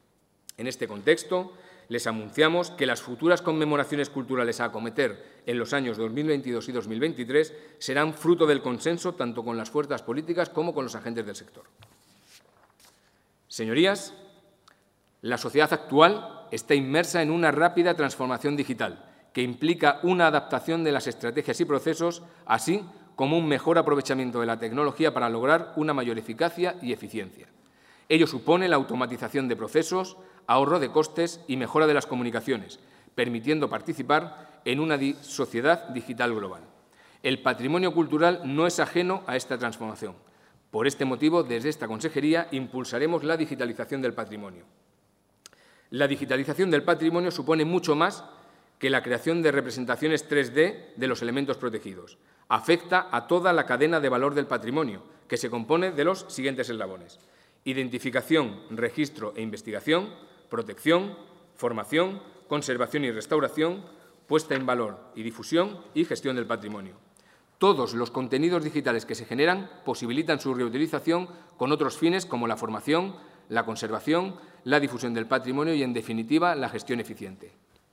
En este contexto, les anunciamos que las futuras conmemoraciones culturales a acometer en los años 2022 y 2023 serán fruto del consenso tanto con las fuerzas políticas como con los agentes del sector. Señorías, la sociedad actual está inmersa en una rápida transformación digital que implica una adaptación de las estrategias y procesos, así como un mejor aprovechamiento de la tecnología para lograr una mayor eficacia y eficiencia. Ello supone la automatización de procesos, ahorro de costes y mejora de las comunicaciones, permitiendo participar en una sociedad digital global. El patrimonio cultural no es ajeno a esta transformación. Por este motivo, desde esta Consejería impulsaremos la digitalización del patrimonio. La digitalización del patrimonio supone mucho más que la creación de representaciones 3D de los elementos protegidos. Afecta a toda la cadena de valor del patrimonio, que se compone de los siguientes eslabones: identificación, registro e investigación, protección, formación, conservación y restauración, puesta en valor y difusión y gestión del patrimonio. Todos los contenidos digitales que se generan posibilitan su reutilización con otros fines como la formación, la conservación, la difusión del patrimonio y, en definitiva, la gestión eficiente.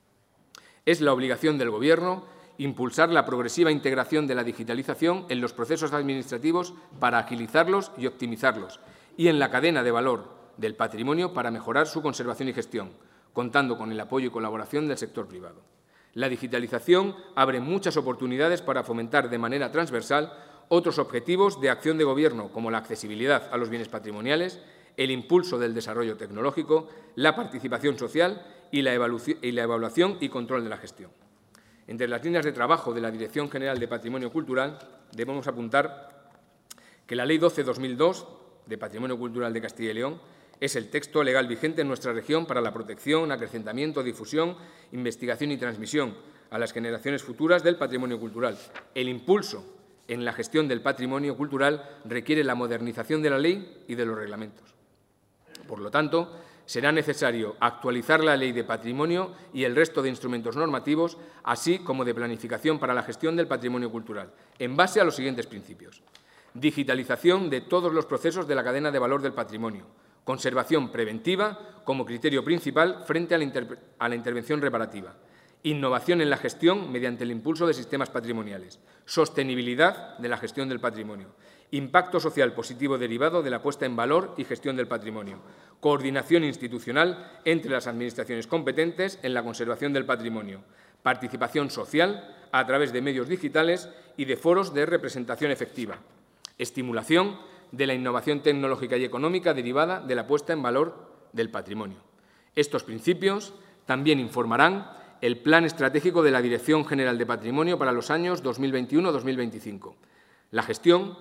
Es la obligación del Gobierno impulsar la progresiva integración de la digitalización en los procesos administrativos para agilizarlos y optimizarlos, y en la cadena de valor del patrimonio para mejorar su conservación y gestión, contando con el apoyo y colaboración del sector privado. La digitalización abre muchas oportunidades para fomentar de manera transversal otros objetivos de acción de Gobierno, como la accesibilidad a los bienes patrimoniales, el impulso del desarrollo tecnológico, la participación social y la evaluación y control de la gestión. Entre las líneas de trabajo de la Dirección General de Patrimonio Cultural debemos apuntar que la Ley 12/2002 de Patrimonio Cultural de Castilla y León es el texto legal vigente en nuestra región para la protección, acrecentamiento, difusión, investigación y transmisión a las generaciones futuras del patrimonio cultural. El impulso en la gestión del patrimonio cultural requiere la modernización de la ley y de los reglamentos. Por lo tanto, será necesario actualizar la Ley de Patrimonio y el resto de instrumentos normativos, así como de planificación para la gestión del patrimonio cultural, en base a los siguientes principios: digitalización de todos los procesos de la cadena de valor del patrimonio, conservación preventiva como criterio principal frente a la intervención reparativa, innovación en la gestión mediante el impulso de sistemas patrimoniales, sostenibilidad de la gestión del patrimonio, impacto social positivo derivado de la puesta en valor y gestión del patrimonio, coordinación institucional entre las administraciones competentes en la conservación del patrimonio, participación social a través de medios digitales y de foros de representación efectiva, estimulación de la innovación tecnológica y económica derivada de la puesta en valor del patrimonio. Estos principios también informarán el Plan Estratégico de la Dirección General de Patrimonio para los años 2021-2025. La gestión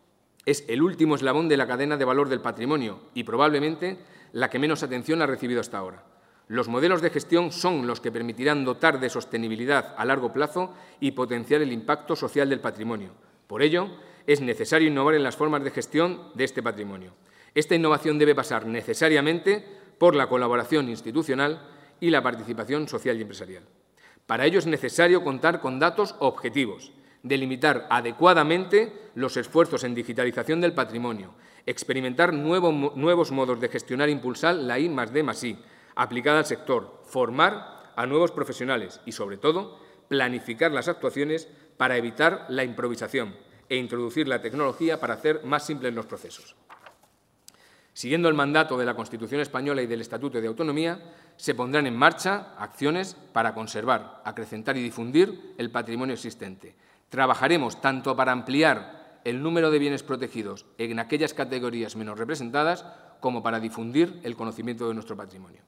es el último eslabón de la cadena de valor del patrimonio y probablemente la que menos atención ha recibido hasta ahora. Los modelos de gestión son los que permitirán dotar de sostenibilidad a largo plazo y potenciar el impacto social del patrimonio. Por ello, es necesario innovar en las formas de gestión de este patrimonio. Esta innovación debe pasar necesariamente por la colaboración institucional y la participación social y empresarial. Para ello es necesario contar con datos objetivos, delimitar adecuadamente los esfuerzos en digitalización del patrimonio, experimentar nuevos modos de gestionar e impulsar la I+D+I aplicada al sector, formar a nuevos profesionales y, sobre todo, planificar las actuaciones para evitar la improvisación e introducir la tecnología para hacer más simples los procesos. Siguiendo el mandato de la Constitución española y del Estatuto de Autonomía, se pondrán en marcha acciones para conservar, acrecentar y difundir el patrimonio existente. Trabajaremos tanto para ampliar el número de bienes protegidos en aquellas categorías menos representadas como para difundir el conocimiento de nuestro patrimonio.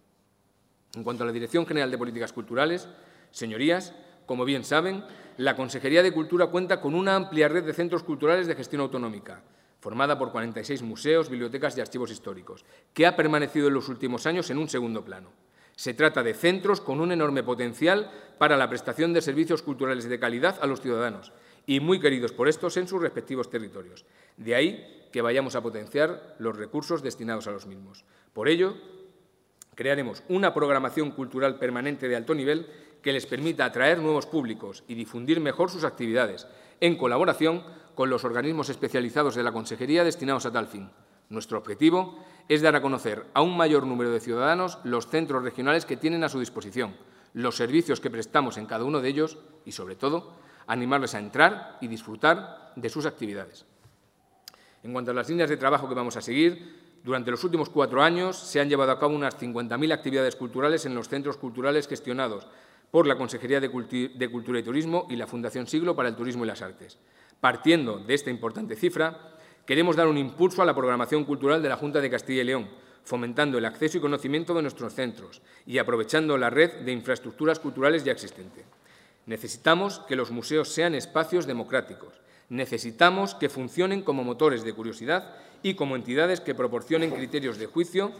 En cuanto a la Dirección General de Políticas Culturales, señorías, como bien saben, la Consejería de Cultura cuenta con una amplia red de centros culturales de gestión autonómica, formada por 46 museos, bibliotecas y archivos históricos, que ha permanecido en los últimos años en un segundo plano. Se trata de centros con un enorme potencial para la prestación de servicios culturales de calidad a los ciudadanos y muy queridos por estos en sus respectivos territorios. De ahí que vayamos a potenciar los recursos destinados a los mismos. Por ello, crearemos una programación cultural permanente de alto nivel que les permita atraer nuevos públicos y difundir mejor sus actividades, en colaboración con los organismos especializados de la Consejería destinados a tal fin. Nuestro objetivo es dar a conocer a un mayor número de ciudadanos los centros regionales que tienen a su disposición, los servicios que prestamos en cada uno de ellos y, sobre todo, animarles a entrar y disfrutar de sus actividades. En cuanto a las líneas de trabajo que vamos a seguir, Durante los últimos 4 años se han llevado a cabo unas 50.000 actividades culturales en los centros culturales gestionados por la Consejería de Cultura y Turismo y la Fundación Siglo para el Turismo y las Artes. Partiendo de esta importante cifra, queremos dar un impulso a la programación cultural de la Junta de Castilla y León, fomentando el acceso y conocimiento de nuestros centros y aprovechando la red de infraestructuras culturales ya existente. Necesitamos que los museos sean espacios democráticos. Necesitamos que funcionen como motores de curiosidad y como entidades que proporcionen criterios de juicio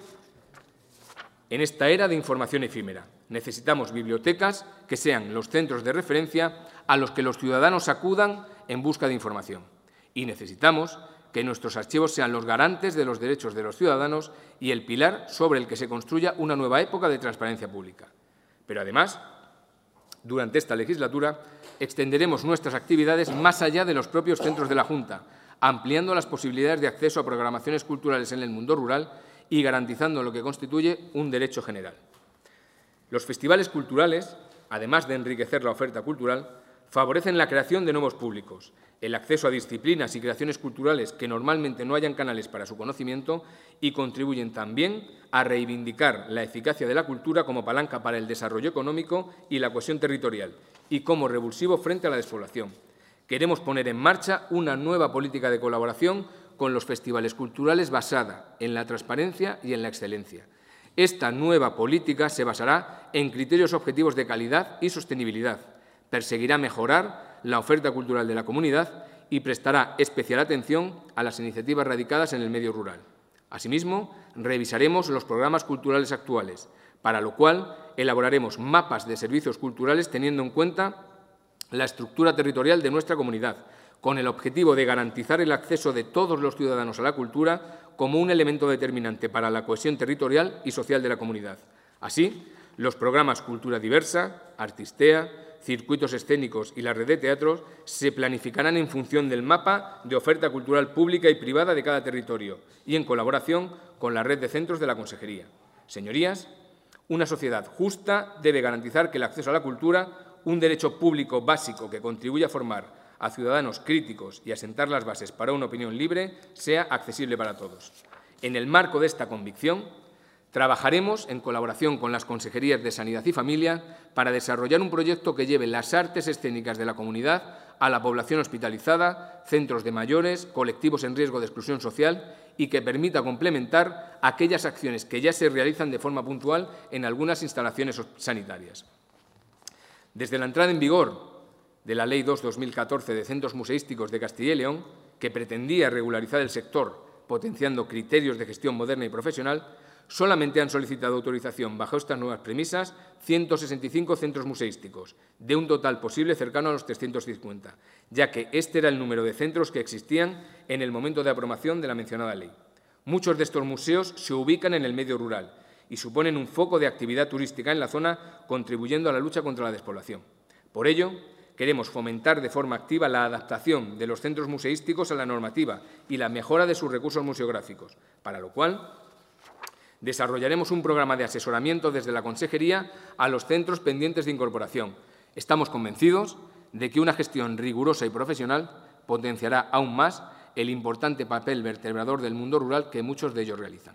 en esta era de información efímera. Necesitamos bibliotecas que sean los centros de referencia a los que los ciudadanos acudan en busca de información. Y necesitamos que nuestros archivos sean los garantes de los derechos de los ciudadanos y el pilar sobre el que se construya una nueva época de transparencia pública. Pero, además, durante esta legislatura, extenderemos nuestras actividades más allá de los propios centros de la Junta, ampliando las posibilidades de acceso a programaciones culturales en el mundo rural y garantizando lo que constituye un derecho general. Los festivales culturales, además de enriquecer la oferta cultural, favorecen la creación de nuevos públicos, el acceso a disciplinas y creaciones culturales que normalmente no hayan canales para su conocimiento y contribuyen también a reivindicar la eficacia de la cultura como palanca para el desarrollo económico y la cohesión territorial y como revulsivo frente a la despoblación. Queremos poner en marcha una nueva política de colaboración con los festivales culturales basada en la transparencia y en la excelencia. Esta nueva política se basará en criterios objetivos de calidad y sostenibilidad. Perseguirá mejorar la oferta cultural de la comunidad y prestará especial atención a las iniciativas radicadas en el medio rural. Asimismo, revisaremos los programas culturales actuales, para lo cual elaboraremos mapas de servicios culturales teniendo en cuenta la estructura territorial de nuestra comunidad, con el objetivo de garantizar el acceso de todos los ciudadanos a la cultura como un elemento determinante para la cohesión territorial y social de la comunidad. Así, los programas Cultura Diversa, Artistea, circuitos escénicos y la red de teatros se planificarán en función del mapa de oferta cultural pública y privada de cada territorio y en colaboración con la red de centros de la Consejería. Señorías, una sociedad justa debe garantizar que el acceso a la cultura, un derecho público básico que contribuye a formar a ciudadanos críticos y a sentar las bases para una opinión libre, sea accesible para todos. En el marco de esta convicción, trabajaremos en colaboración con las Consejerías de Sanidad y Familia para desarrollar un proyecto que lleve las artes escénicas de la comunidad a la población hospitalizada, centros de mayores, colectivos en riesgo de exclusión social y que permita complementar aquellas acciones que ya se realizan de forma puntual en algunas instalaciones sanitarias. Desde la entrada en vigor de la Ley 2/2014 de Centros Museísticos de Castilla y León, que pretendía regularizar el sector potenciando criterios de gestión moderna y profesional, solamente han solicitado autorización bajo estas nuevas premisas 165 centros museísticos, de un total posible cercano a los 350, ya que este era el número de centros que existían en el momento de aprobación de la mencionada ley. Muchos de estos museos se ubican en el medio rural y suponen un foco de actividad turística en la zona, contribuyendo a la lucha contra la despoblación. Por ello, queremos fomentar de forma activa la adaptación de los centros museísticos a la normativa y la mejora de sus recursos museográficos, para lo cual desarrollaremos un programa de asesoramiento desde la Consejería a los centros pendientes de incorporación. Estamos convencidos de que una gestión rigurosa y profesional potenciará aún más el importante papel vertebrador del mundo rural que muchos de ellos realizan.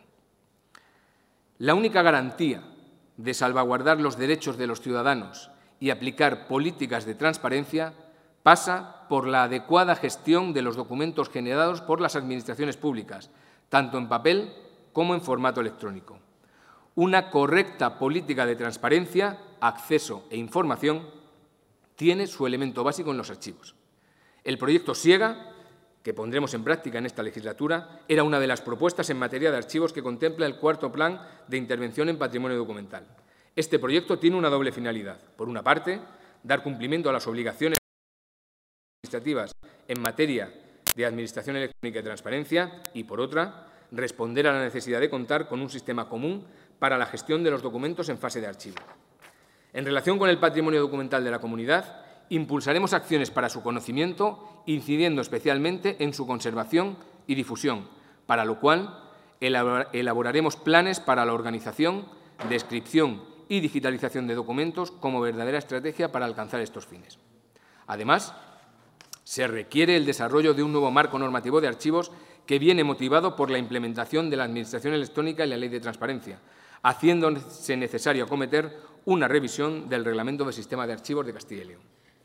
La única garantía de salvaguardar los derechos de los ciudadanos y aplicar políticas de transparencia pasa por la adecuada gestión de los documentos generados por las administraciones públicas, tanto en papel como en formato electrónico. Una correcta política de transparencia, acceso e información tiene su elemento básico en los archivos. El proyecto Siega, que pondremos en práctica en esta legislatura, era una de las propuestas en materia de archivos que contempla el cuarto Plan de Intervención en Patrimonio Documental. Este proyecto tiene una doble finalidad. Por una parte, dar cumplimiento a las obligaciones administrativas en materia de administración electrónica y transparencia y, por otra, responder a la necesidad de contar con un sistema común para la gestión de los documentos en fase de archivo. En relación con el patrimonio documental de la comunidad, impulsaremos acciones para su conocimiento, incidiendo especialmente en su conservación y difusión, para lo cual elaboraremos planes para la organización, descripción y digitalización de documentos como verdadera estrategia para alcanzar estos fines. Además, se requiere el desarrollo de un nuevo marco normativo de archivos que viene motivado por la implementación de la Administración electrónica y la Ley de Transparencia, haciéndose necesario acometer una revisión del Reglamento del Sistema de Archivos de Castilla y León.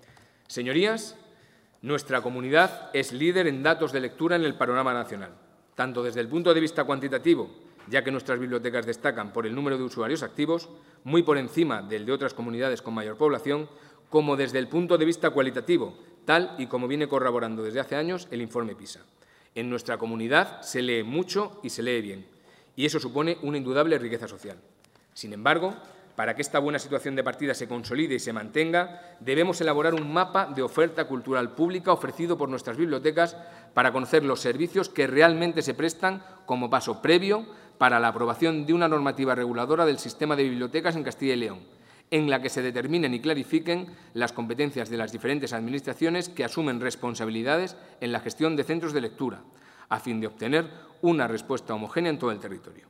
Señorías, nuestra comunidad es líder en datos de lectura en el panorama nacional, tanto desde el punto de vista cuantitativo, ya que nuestras bibliotecas destacan por el número de usuarios activos, muy por encima del de otras comunidades con mayor población, como desde el punto de vista cualitativo, tal y como viene corroborando desde hace años el informe PISA. En nuestra comunidad se lee mucho y se lee bien, y eso supone una indudable riqueza social. Sin embargo, para que esta buena situación de partida se consolide y se mantenga, debemos elaborar un mapa de oferta cultural pública ofrecido por nuestras bibliotecas para conocer los servicios que realmente se prestan como paso previo para la aprobación de una normativa reguladora del sistema de bibliotecas en Castilla y León, en la que se determinen y clarifiquen las competencias de las diferentes administraciones que asumen responsabilidades en la gestión de centros de lectura, a fin de obtener una respuesta homogénea en todo el territorio.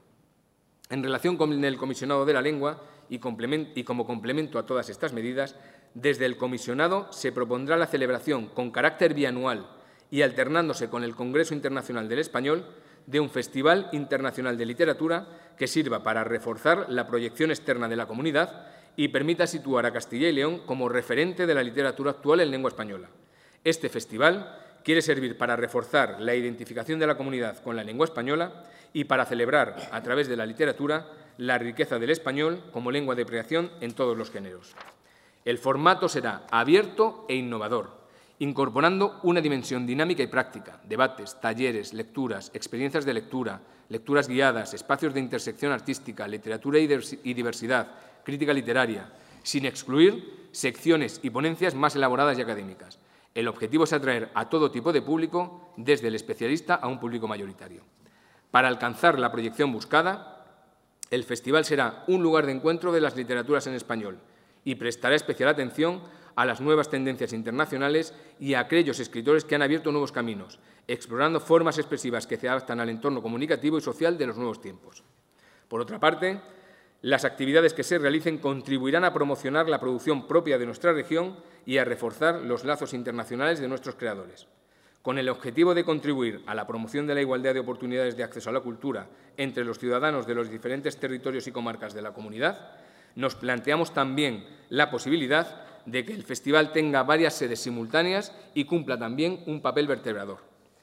En relación con el comisionado de la lengua y como complemento a todas estas medidas, desde el comisionado se propondrá la celebración con carácter bianual y alternándose con el Congreso Internacional del Español de un Festival Internacional de Literatura que sirva para reforzar la proyección externa de la comunidad y permita situar a Castilla y León como referente de la literatura actual en lengua española. Este festival quiere servir para reforzar la identificación de la comunidad con la lengua española y para celebrar, a través de la literatura, la riqueza del español como lengua de creación en todos los géneros. El formato será abierto e innovador, incorporando una dimensión dinámica y práctica, debates, talleres, lecturas, experiencias de lectura, lecturas guiadas, espacios de intersección artística, literatura y diversidad, crítica literaria, sin excluir secciones y ponencias más elaboradas y académicas. El objetivo es atraer a todo tipo de público, desde el especialista a un público mayoritario. Para alcanzar la proyección buscada, el festival será un lugar de encuentro de las literaturas en español y prestará especial atención a las nuevas tendencias internacionales y a aquellos escritores que han abierto nuevos caminos, explorando formas expresivas que se adaptan al entorno comunicativo y social de los nuevos tiempos. Por otra parte, las actividades que se realicen contribuirán a promocionar la producción propia de nuestra región y a reforzar los lazos internacionales de nuestros creadores. Con el objetivo de contribuir a la promoción de la igualdad de oportunidades de acceso a la cultura entre los ciudadanos de los diferentes territorios y comarcas de la comunidad, nos planteamos también la posibilidad de que el festival tenga varias sedes simultáneas y cumpla también un papel vertebrador.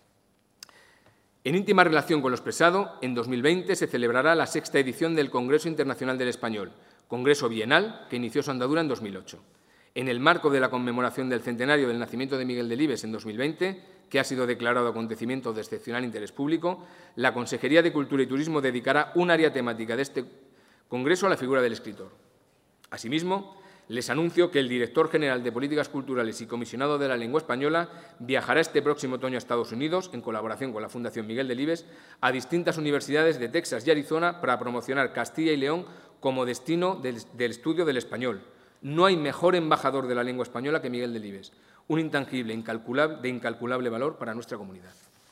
En íntima relación con lo expresado, en 2020 se celebrará la 6ª edición del Congreso Internacional del Español, congreso bienal que inició su andadura en 2008. En el marco de la conmemoración del centenario del nacimiento de Miguel Delibes en 2020, que ha sido declarado acontecimiento de excepcional interés público, la Consejería de Cultura y Turismo dedicará un área temática de este congreso a la figura del escritor. Asimismo, les anuncio que el director general de Políticas Culturales y comisionado de la Lengua Española viajará este próximo otoño a Estados Unidos, en colaboración con la Fundación Miguel Delibes, a distintas universidades de Texas y Arizona para promocionar Castilla y León como destino del estudio del español. No hay mejor embajador de la lengua española que Miguel Delibes, un intangible de incalculable valor para nuestra comunidad.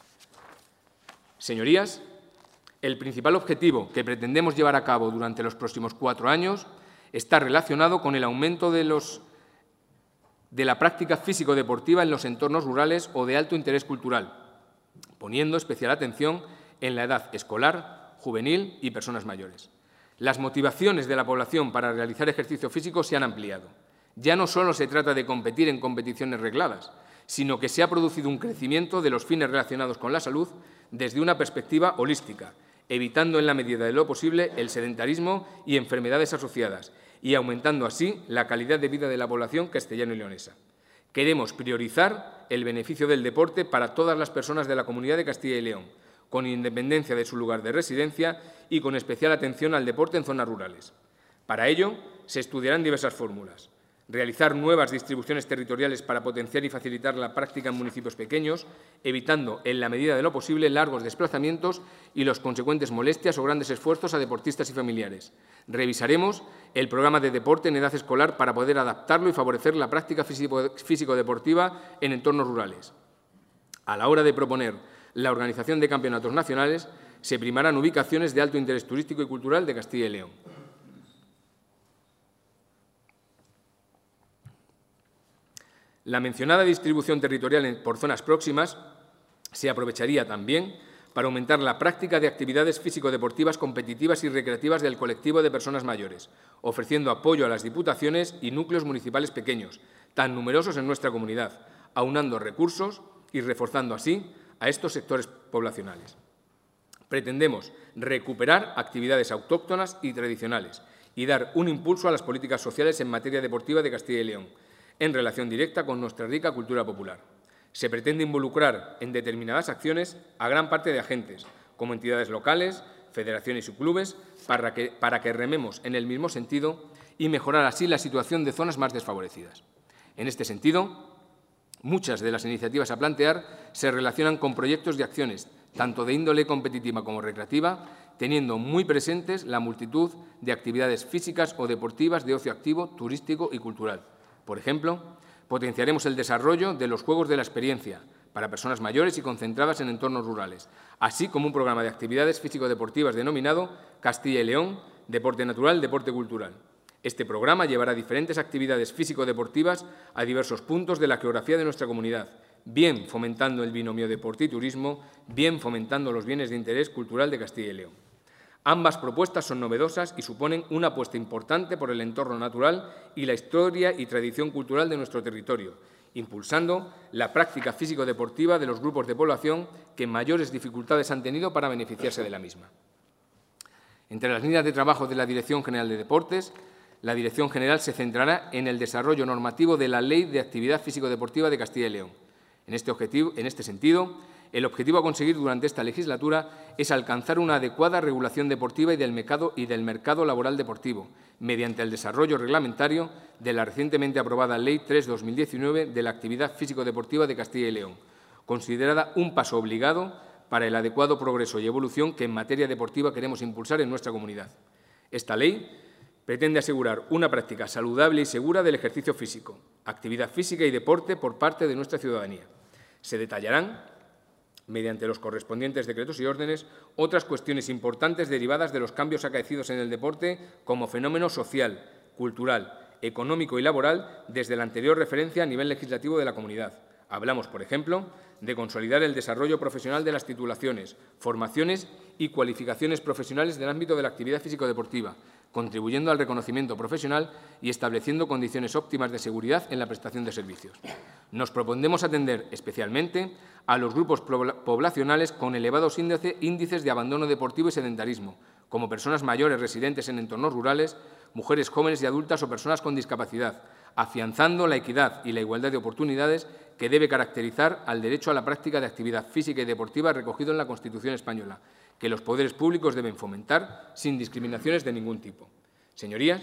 Señorías, el principal objetivo que pretendemos llevar a cabo durante los próximos 4 años está relacionado con el aumento de la práctica físico-deportiva en los entornos rurales o de alto interés cultural, poniendo especial atención en la edad escolar, juvenil y personas mayores. Las motivaciones de la población para realizar ejercicio físico se han ampliado. Ya no solo se trata de competir en competiciones regladas, sino que se ha producido un crecimiento de los fines relacionados con la salud desde una perspectiva holística, evitando en la medida de lo posible el sedentarismo y enfermedades asociadas, y aumentando así la calidad de vida de la población castellano y leonesa. Queremos priorizar el beneficio del deporte para todas las personas de la comunidad de Castilla y León, con independencia de su lugar de residencia y con especial atención al deporte en zonas rurales. Para ello, se estudiarán diversas fórmulas. Realizar nuevas distribuciones territoriales para potenciar y facilitar la práctica en municipios pequeños, evitando, en la medida de lo posible, largos desplazamientos y los consecuentes molestias o grandes esfuerzos a deportistas y familiares. Revisaremos el programa de deporte en edad escolar para poder adaptarlo y favorecer la práctica físico-deportiva en entornos rurales. A la hora de proponer la organización de campeonatos nacionales, se primarán ubicaciones de alto interés turístico y cultural de Castilla y León. La mencionada distribución territorial por zonas próximas se aprovecharía también para aumentar la práctica de actividades físico-deportivas competitivas y recreativas del colectivo de personas mayores, ofreciendo apoyo a las diputaciones y núcleos municipales pequeños, tan numerosos en nuestra comunidad, aunando recursos y reforzando así a estos sectores poblacionales. Pretendemos recuperar actividades autóctonas y tradicionales y dar un impulso a las políticas sociales en materia deportiva de Castilla y León, en relación directa con nuestra rica cultura popular. Se pretende involucrar en determinadas acciones a gran parte de agentes, como entidades locales, federaciones y clubes, para que rememos en el mismo sentido y mejorar así la situación de zonas más desfavorecidas. En este sentido, muchas de las iniciativas a plantear se relacionan con proyectos y acciones, tanto de índole competitiva como recreativa, teniendo muy presentes la multitud de actividades físicas o deportivas de ocio activo, turístico y cultural. Por ejemplo, potenciaremos el desarrollo de los Juegos de la Experiencia para personas mayores y concentradas en entornos rurales, así como un programa de actividades físico-deportivas denominado Castilla y León, Deporte Natural, Deporte Cultural. Este programa llevará diferentes actividades físico-deportivas a diversos puntos de la geografía de nuestra comunidad, bien fomentando el binomio deporte y turismo, bien fomentando los bienes de interés cultural de Castilla y León. Ambas propuestas son novedosas y suponen una apuesta importante por el entorno natural y la historia y tradición cultural de nuestro territorio, impulsando la práctica físico-deportiva de los grupos de población que mayores dificultades han tenido para beneficiarse de la misma. Entre las líneas de trabajo de la Dirección General de Deportes, la Dirección General se centrará en el desarrollo normativo de la Ley de Actividad Físico-Deportiva de Castilla y León. En este sentido, el objetivo a conseguir durante esta legislatura es alcanzar una adecuada regulación deportiva y del mercado laboral deportivo, mediante el desarrollo reglamentario de la recientemente aprobada Ley 3/2019 de la Actividad Físico-Deportiva de Castilla y León, considerada un paso obligado para el adecuado progreso y evolución que en materia deportiva queremos impulsar en nuestra comunidad. Esta ley pretende asegurar una práctica saludable y segura del ejercicio físico, actividad física y deporte por parte de nuestra ciudadanía. Se detallarán, mediante los correspondientes decretos y órdenes, otras cuestiones importantes derivadas de los cambios acaecidos en el deporte como fenómeno social, cultural, económico y laboral desde la anterior referencia a nivel legislativo de la comunidad. Hablamos, por ejemplo, de consolidar el desarrollo profesional de las titulaciones, formaciones y cualificaciones profesionales del ámbito de la actividad físico-deportiva, contribuyendo al reconocimiento profesional y estableciendo condiciones óptimas de seguridad en la prestación de servicios. Nos propondremos atender especialmente a los grupos poblacionales con elevados índices de abandono deportivo y sedentarismo, como personas mayores residentes en entornos rurales, mujeres jóvenes y adultas o personas con discapacidad, afianzando la equidad y la igualdad de oportunidades que debe caracterizar al derecho a la práctica de actividad física y deportiva recogido en la Constitución española, que los poderes públicos deben fomentar sin discriminaciones de ningún tipo. Señorías,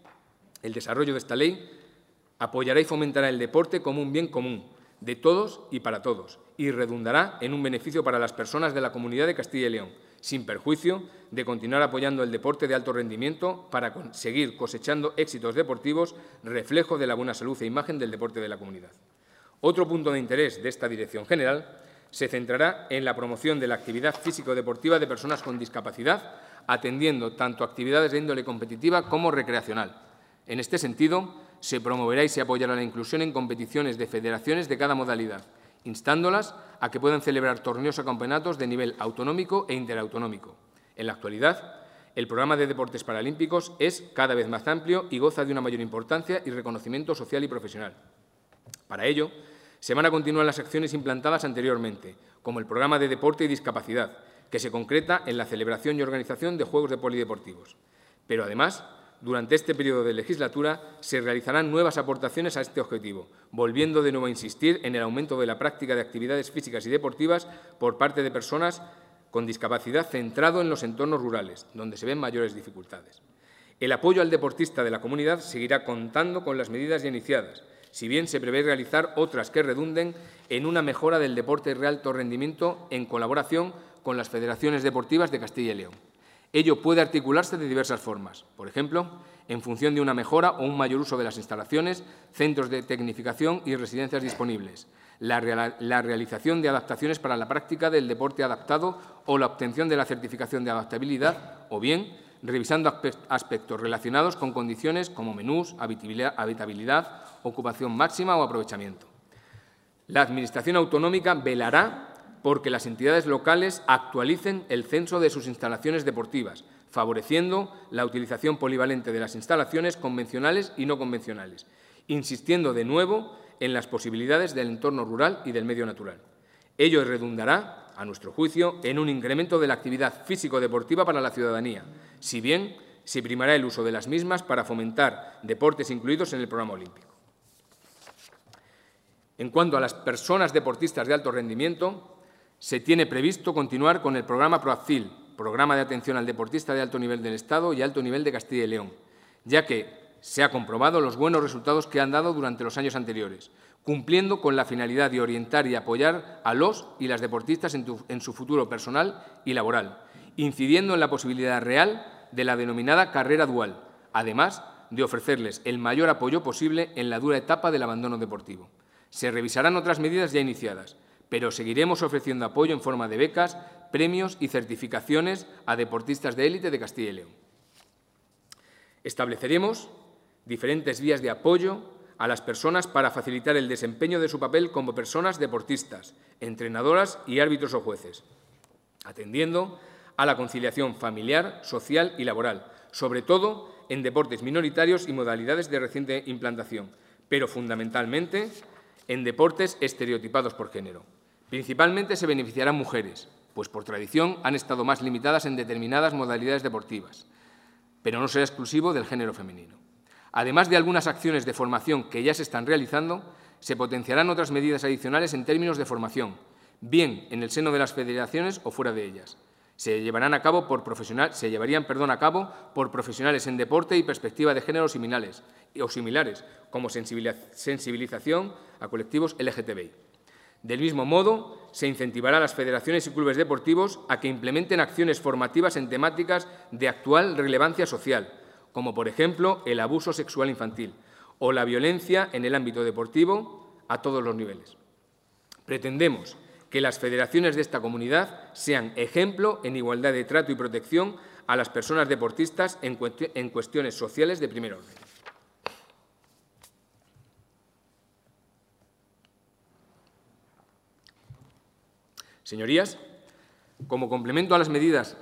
el desarrollo de esta ley apoyará y fomentará el deporte como un bien común, de todos y para todos, y redundará en un beneficio para las personas de la comunidad de Castilla y León, sin perjuicio de continuar apoyando el deporte de alto rendimiento para seguir cosechando éxitos deportivos, reflejo de la buena salud e imagen del deporte de la comunidad. Otro punto de interés de esta Dirección General se centrará en la promoción de la actividad físico-deportiva de personas con discapacidad, atendiendo tanto actividades de índole competitiva como recreacional. En este sentido, se promoverá y se apoyará la inclusión en competiciones de federaciones de cada modalidad, instándolas a que puedan celebrar torneos o campeonatos de nivel autonómico e interautonómico. En la actualidad, el programa de deportes paralímpicos es cada vez más amplio y goza de una mayor importancia y reconocimiento social y profesional. Para ello, se van a continuar las acciones implantadas anteriormente, como el programa de deporte y discapacidad, que se concreta en la celebración y organización de juegos de polideportivos. Pero, además, durante este periodo de legislatura se realizarán nuevas aportaciones a este objetivo, volviendo de nuevo a insistir en el aumento de la práctica de actividades físicas y deportivas por parte de personas con discapacidad centrado en los entornos rurales, donde se ven mayores dificultades. El apoyo al deportista de la comunidad seguirá contando con las medidas ya iniciadas, si bien se prevé realizar otras que redunden en una mejora del deporte de alto rendimiento en colaboración con las federaciones deportivas de Castilla y León. Ello puede articularse de diversas formas, por ejemplo, en función de una mejora o un mayor uso de las instalaciones, centros de tecnificación y residencias disponibles, la realización de adaptaciones para la práctica del deporte adaptado o la obtención de la certificación de adaptabilidad, o bien revisando aspectos relacionados con condiciones como menús, habitabilidad, ocupación máxima o aprovechamiento. La Administración autonómica velará porque las entidades locales actualicen el censo de sus instalaciones deportivas, favoreciendo la utilización polivalente de las instalaciones convencionales y no convencionales, insistiendo de nuevo en las posibilidades del entorno rural y del medio natural. Ello redundará, a nuestro juicio, en un incremento de la actividad físico-deportiva para la ciudadanía, si bien se primará el uso de las mismas para fomentar deportes incluidos en el programa olímpico. En cuanto a las personas deportistas de alto rendimiento, se tiene previsto continuar con el programa ProActil, Programa de Atención al Deportista de Alto Nivel del Estado y Alto Nivel de Castilla y León, ya que se ha comprobado los buenos resultados que han dado durante los años anteriores, cumpliendo con la finalidad de orientar y apoyar a los y las deportistas en su futuro personal y laboral, incidiendo en la posibilidad real de la denominada carrera dual, además de ofrecerles el mayor apoyo posible en la dura etapa del abandono deportivo. Se revisarán otras medidas ya iniciadas, pero seguiremos ofreciendo apoyo en forma de becas, premios y certificaciones a deportistas de élite de Castilla y León. Estableceremos diferentes vías de apoyo a las personas para facilitar el desempeño de su papel como personas deportistas, entrenadoras y árbitros o jueces, atendiendo a la conciliación familiar, social y laboral, sobre todo en deportes minoritarios y modalidades de reciente implantación, pero fundamentalmente en deportes estereotipados por género. Principalmente se beneficiarán mujeres, pues por tradición han estado más limitadas en determinadas modalidades deportivas, pero no será exclusivo del género femenino. Además de algunas acciones de formación que ya se están realizando, se potenciarán otras medidas adicionales en términos de formación, bien en el seno de las federaciones o fuera de ellas. Se llevarían a cabo por profesionales en deporte y perspectiva de género similares, como sensibilización a colectivos LGTBI. Del mismo modo, se incentivará a las federaciones y clubes deportivos a que implementen acciones formativas en temáticas de actual relevancia social, como por ejemplo el abuso sexual infantil o la violencia en el ámbito deportivo a todos los niveles. Pretendemos que las federaciones de esta comunidad sean ejemplo en igualdad de trato y protección a las personas deportistas en cuestiones sociales de primer orden. Señorías, como complemento a las medidas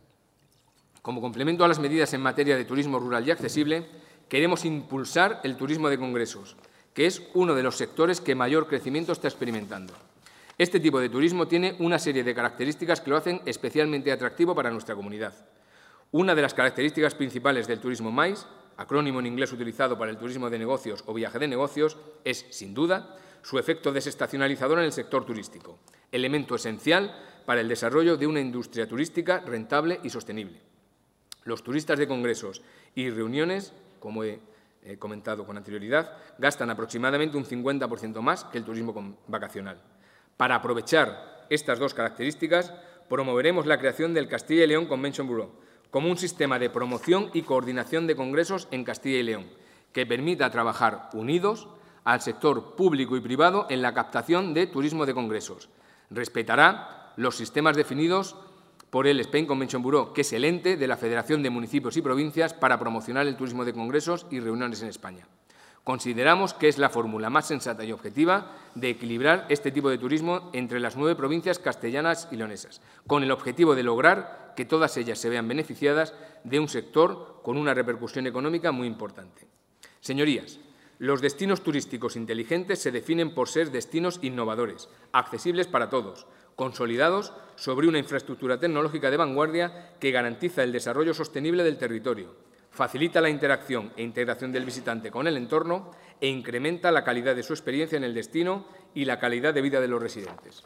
en materia de turismo rural y accesible, queremos impulsar el turismo de congresos, que es uno de los sectores que mayor crecimiento está experimentando. Este tipo de turismo tiene una serie de características que lo hacen especialmente atractivo para nuestra comunidad. Una de las características principales del turismo MICE, acrónimo en inglés utilizado para el turismo de negocios o viaje de negocios, es, sin duda, su efecto desestacionalizador en el sector turístico, elemento esencial para el desarrollo de una industria turística rentable y sostenible. Los turistas de congresos y reuniones, como he comentado con anterioridad, gastan aproximadamente un 50% más que el turismo vacacional. Para aprovechar estas dos características, promoveremos la creación del Castilla y León Convention Bureau como un sistema de promoción y coordinación de congresos en Castilla y León, que permita trabajar unidos al sector público y privado en la captación de turismo de congresos. Respetará los sistemas definidos por el Spain Convention Bureau, que es el ente de la Federación de Municipios y Provincias para promocionar el turismo de congresos y reuniones en España. Consideramos que es la fórmula más sensata y objetiva de equilibrar este tipo de turismo entre las 9 provincias castellanas y leonesas, con el objetivo de lograr que todas ellas se vean beneficiadas de un sector con una repercusión económica muy importante. Señorías, los destinos turísticos inteligentes se definen por ser destinos innovadores, accesibles para todos, consolidados sobre una infraestructura tecnológica de vanguardia que garantiza el desarrollo sostenible del territorio, facilita la interacción e integración del visitante con el entorno e incrementa la calidad de su experiencia en el destino y la calidad de vida de los residentes.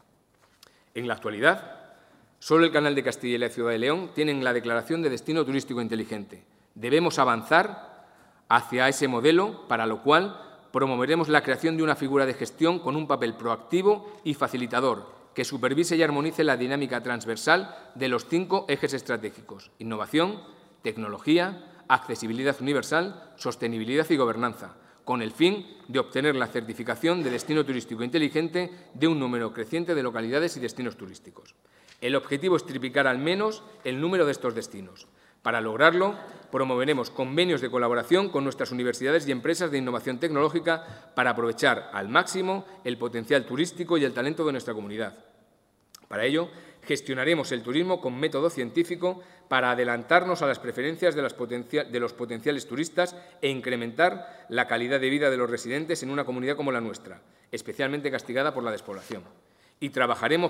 En la actualidad, solo el Canal de Castilla y la Ciudad de León tienen la declaración de destino turístico inteligente. Debemos avanzar hacia ese modelo, para lo cual promoveremos la creación de una figura de gestión con un papel proactivo y facilitador, que supervise y armonice la dinámica transversal de los 5 ejes estratégicos: innovación, tecnología, accesibilidad universal, sostenibilidad y gobernanza, con el fin de obtener la certificación de destino turístico inteligente de un número creciente de localidades y destinos turísticos. El objetivo es triplicar al menos el número de estos destinos. Para lograrlo, promoveremos convenios de colaboración con nuestras universidades y empresas de innovación tecnológica para aprovechar al máximo el potencial turístico y el talento de nuestra comunidad. Para ello, gestionaremos el turismo con método científico para adelantarnos a las preferencias de los potenciales turistas e incrementar la calidad de vida de los residentes en una comunidad como la nuestra, especialmente castigada por la despoblación. Y trabajaremos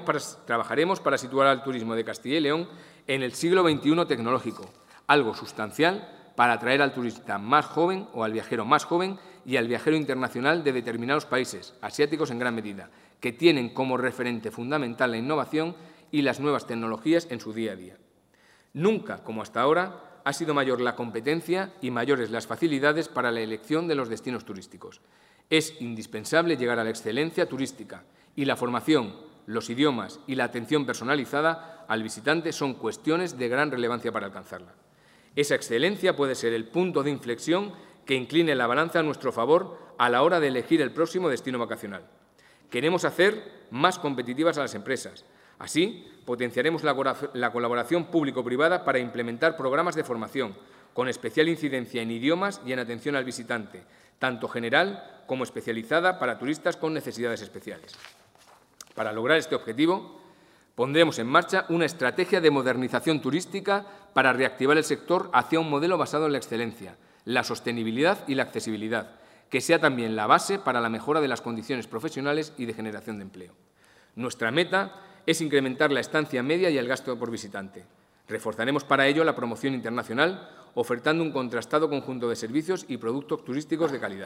para situar al turismo de Castilla y León en el siglo XXI tecnológico, algo sustancial para atraer al turista más joven o al viajero más joven y al viajero internacional de determinados países, asiáticos en gran medida, que tienen como referente fundamental la innovación y las nuevas tecnologías en su día a día. Nunca, como hasta ahora, ha sido mayor la competencia y mayores las facilidades para la elección de los destinos turísticos. Es indispensable llegar a la excelencia turística y la formación, los idiomas y la atención personalizada al visitante son cuestiones de gran relevancia para alcanzarla. Esa excelencia puede ser el punto de inflexión que incline la balanza a nuestro favor a la hora de elegir el próximo destino vacacional. Queremos hacer más competitivas a las empresas. Así, potenciaremos la colaboración público-privada para implementar programas de formación, con especial incidencia en idiomas y en atención al visitante, tanto general como especializada para turistas con necesidades especiales. Para lograr este objetivo, pondremos en marcha una estrategia de modernización turística para reactivar el sector hacia un modelo basado en la excelencia, la sostenibilidad y la accesibilidad, que sea también la base para la mejora de las condiciones profesionales y de generación de empleo. Nuestra meta es incrementar la estancia media y el gasto por visitante. Reforzaremos para ello la promoción internacional, ofertando un contrastado conjunto de servicios y productos turísticos de calidad.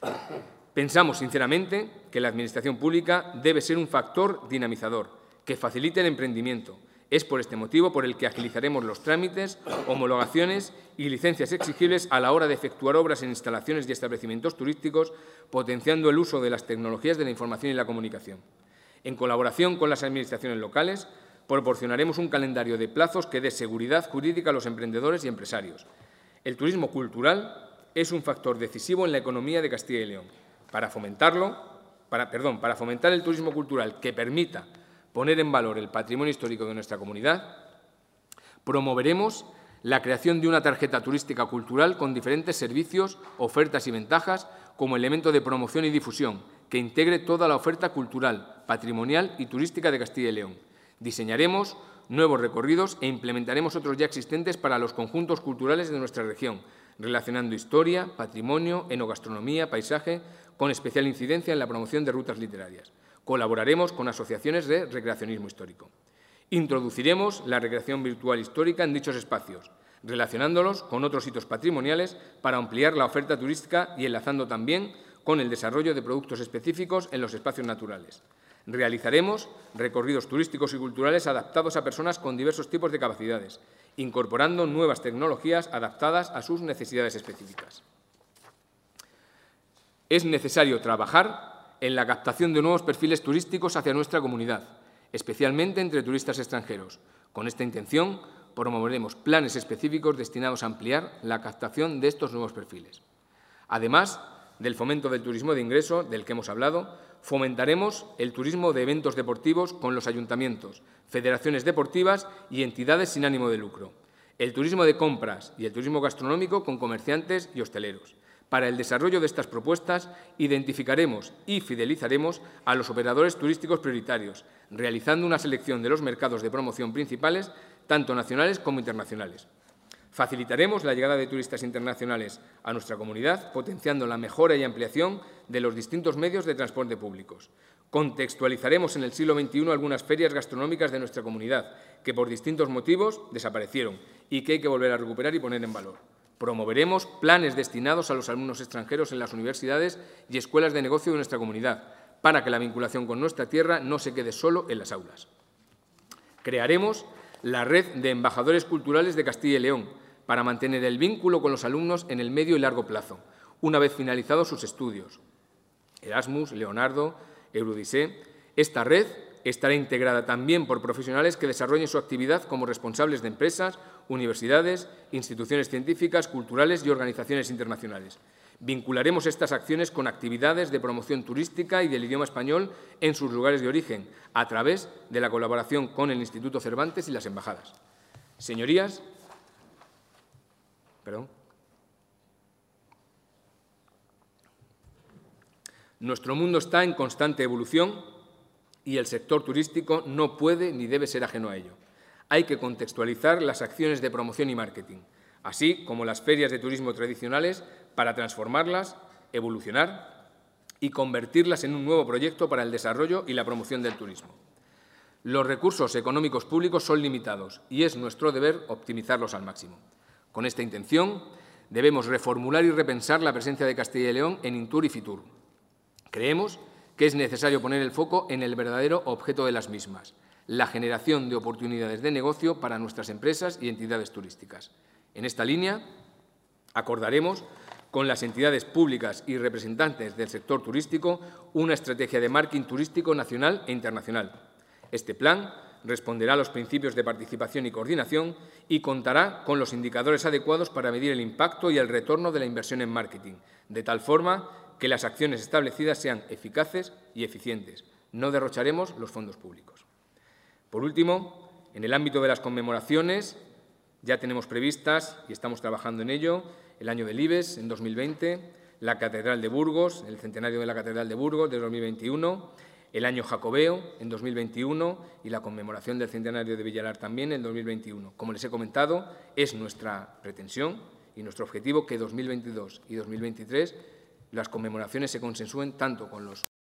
Pensamos, sinceramente, que la Administración pública debe ser un factor dinamizador, que facilite el emprendimiento. Es por este motivo por el que agilizaremos los trámites, homologaciones y licencias exigibles a la hora de efectuar obras en instalaciones y establecimientos turísticos, potenciando el uso de las tecnologías de la información y la comunicación. En colaboración con las administraciones locales, proporcionaremos un calendario de plazos que dé seguridad jurídica a los emprendedores y empresarios. El turismo cultural es un factor decisivo en la economía de Castilla y León. Para fomentar el turismo cultural que permita poner en valor el patrimonio histórico de nuestra comunidad, promoveremos la creación de una tarjeta turística cultural con diferentes servicios, ofertas y ventajas como elemento de promoción y difusión que integre toda la oferta cultural, patrimonial y turística de Castilla y León. Diseñaremos nuevos recorridos e implementaremos otros ya existentes para los conjuntos culturales de nuestra región, relacionando historia, patrimonio, enogastronomía, paisaje, con especial incidencia en la promoción de rutas literarias. Colaboraremos con asociaciones de recreacionismo histórico. Introduciremos la recreación virtual histórica en dichos espacios, relacionándolos con otros hitos patrimoniales para ampliar la oferta turística y enlazando también con el desarrollo de productos específicos en los espacios naturales. Realizaremos recorridos turísticos y culturales adaptados a personas con diversos tipos de capacidades, incorporando nuevas tecnologías adaptadas a sus necesidades específicas. Es necesario trabajar en la captación de nuevos perfiles turísticos hacia nuestra comunidad, especialmente entre turistas extranjeros. Con esta intención, promoveremos planes específicos destinados a ampliar la captación de estos nuevos perfiles. Además del fomento del turismo de ingreso, del que hemos hablado, fomentaremos el turismo de eventos deportivos con los ayuntamientos, federaciones deportivas y entidades sin ánimo de lucro, el turismo de compras y el turismo gastronómico con comerciantes y hosteleros. Para el desarrollo de estas propuestas, identificaremos y fidelizaremos a los operadores turísticos prioritarios, realizando una selección de los mercados de promoción principales, tanto nacionales como internacionales. Facilitaremos la llegada de turistas internacionales a nuestra comunidad, potenciando la mejora y ampliación de los distintos medios de transporte públicos. Contextualizaremos en el siglo XXI algunas ferias gastronómicas de nuestra comunidad, que por distintos motivos desaparecieron y que hay que volver a recuperar y poner en valor. Promoveremos planes destinados a los alumnos extranjeros en las universidades y escuelas de negocio de nuestra comunidad, para que la vinculación con nuestra tierra no se quede solo en las aulas. Crearemos la red de embajadores culturales de Castilla y León, para mantener el vínculo con los alumnos en el medio y largo plazo, una vez finalizados sus estudios. Erasmus, Leonardo, Eurodisee. Esta red estará integrada también por profesionales que desarrollen su actividad como responsables de empresas, universidades, instituciones científicas, culturales y organizaciones internacionales. Vincularemos estas acciones con actividades de promoción turística y del idioma español en sus lugares de origen, a través de la colaboración con el Instituto Cervantes y las embajadas. Señorías, nuestro mundo está en constante evolución y el sector turístico no puede ni debe ser ajeno a ello. Hay que contextualizar las acciones de promoción y marketing, así como las ferias de turismo tradicionales, para transformarlas, evolucionar y convertirlas en un nuevo proyecto para el desarrollo y la promoción del turismo. Los recursos económicos públicos son limitados y es nuestro deber optimizarlos al máximo. Con esta intención, debemos reformular y repensar la presencia de Castilla y León en Intur y Fitur. Creemos que es necesario poner el foco en el verdadero objeto de las mismas, la generación de oportunidades de negocio para nuestras empresas y entidades turísticas. En esta línea, acordaremos con las entidades públicas y representantes del sector turístico una estrategia de marketing turístico nacional e internacional. Este plan responderá a los principios de participación y coordinación y contará con los indicadores adecuados para medir el impacto y el retorno de la inversión en marketing, de tal forma que las acciones establecidas sean eficaces y eficientes. No derrocharemos los fondos públicos. Por último, en el ámbito de las conmemoraciones, ya tenemos previstas, y estamos trabajando en ello, el año del IBEX en 2020, la Catedral de Burgos, el centenario de la Catedral de Burgos de 2021, el año Jacobeo en 2021 y la conmemoración del centenario de Villalar también en 2021. Como les he comentado, es nuestra pretensión y nuestro objetivo que 2022 y 2023 las conmemoraciones se consensúen tanto con